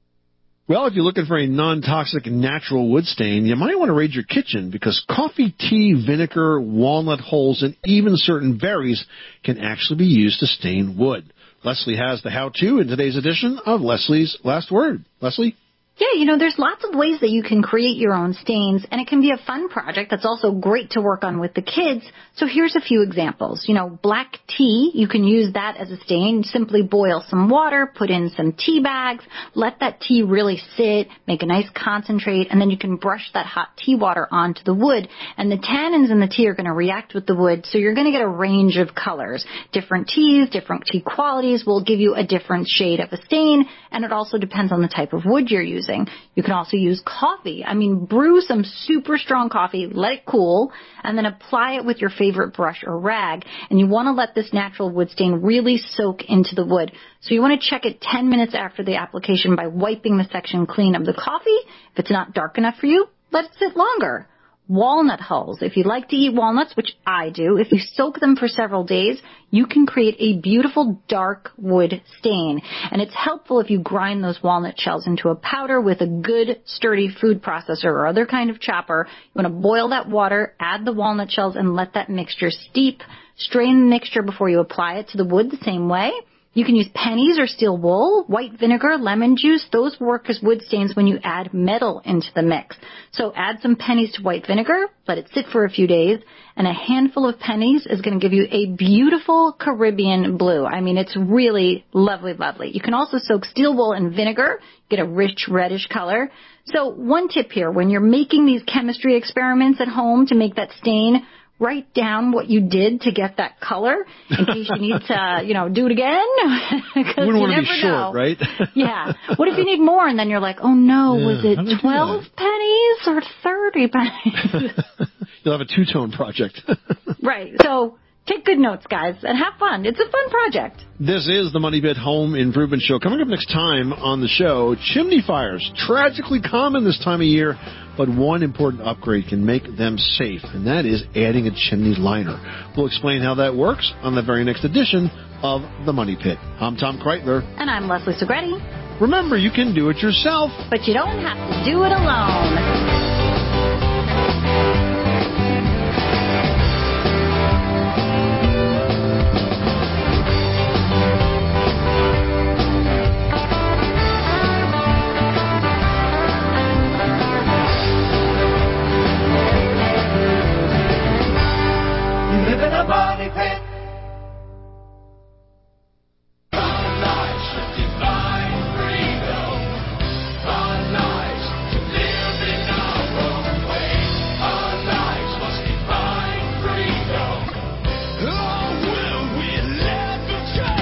Well, if you're looking for a non-toxic natural wood stain, you might want to raid your kitchen, because coffee, tea, vinegar, walnut hulls, and even certain berries can actually be used to stain wood. Leslie has the how-to in today's edition of Leslie's Last Word. Leslie? Yeah, you know, there's lots of ways that you can create your own stains, and it can be a fun project that's also great to work on with the kids. So here's a few examples. You know, black tea, you can use that as a stain. Simply boil some water, put in some tea bags, let that tea really sit, make a nice concentrate, and then you can brush that hot tea water onto the wood. And the tannins in the tea are going to react with the wood, so you're going to get a range of colors. Different teas, different tea qualities will give you a different shade of a stain, and it also depends on the type of wood you're using. You can also use coffee. I mean, brew some super strong coffee, let it cool, and then apply it with your favorite brush or rag. And you want to let this natural wood stain really soak into the wood. So you want to check it ten minutes after the application by wiping the section clean of the coffee. If it's not dark enough for you, let it sit longer. Walnut hulls. If you like to eat walnuts, which I do, if you soak them for several days, you can create a beautiful dark wood stain. And it's helpful if you grind those walnut shells into a powder with a good sturdy food processor or other kind of chopper. You want to boil that water, add the walnut shells, and let that mixture steep. Strain the mixture before you apply it to the wood the same way. You can use pennies or steel wool, white vinegar, lemon juice. Those work as wood stains when you add metal into the mix. So add some pennies to white vinegar, let it sit for a few days, and a handful of pennies is going to give you a beautiful Caribbean blue. I mean, it's really lovely, lovely. You can also soak steel wool in vinegar, get a rich reddish color. So one tip here, when you're making these chemistry experiments at home to make that stain, write down what you did to get that color in case you need to, you know, do it again. You wouldn't want to be short, know. right? Yeah. What if you need more and then you're like, oh no, yeah, was it twelve pennies or thirty pennies? You'll have a two-tone project. Right. So take good notes, guys, and have fun. It's a fun project. This is the Money Pit Home Improvement Show. Coming up next time on the show, chimney fires, tragically common this time of year, but one important upgrade can make them safe, and that is adding a chimney liner. We'll explain how that works on the very next edition of the Money Pit. I'm Tom Kreitler. And I'm Leslie Segretti. Remember, you can do it yourself, but you don't have to do it alone.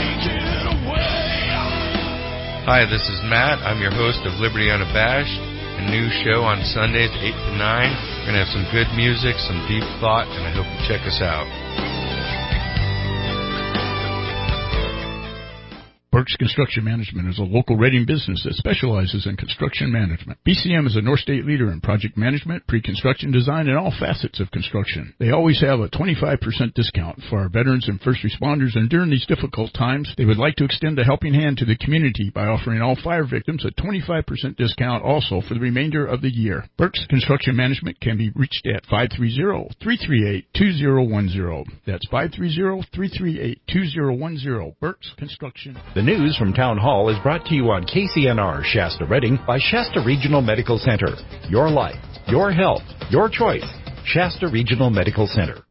Hi, this is Matt. I'm your host of Liberty Unabashed. A new show on Sundays, eight to nine. We're going to have some good music, some deep thought, and I hope you check us out. Burke's Construction Management is a local Reading business that specializes in construction management. B C M is a North State leader in project management, pre-construction design, and all facets of construction. They always have a twenty-five percent discount for our veterans and first responders, and during these difficult times, they would like to extend a helping hand to the community by offering all fire victims a twenty-five percent discount also for the remainder of the year. Burke's Construction Management can be reached at five three zero, three three eight, two zero one zero. That's five three zero, three three eight, two zero one zero. Burke's Construction. The news from Town Hall is brought to you on K C N R Shasta Reading by Shasta Regional Medical Center. Your life, your health, your choice. Shasta Regional Medical Center.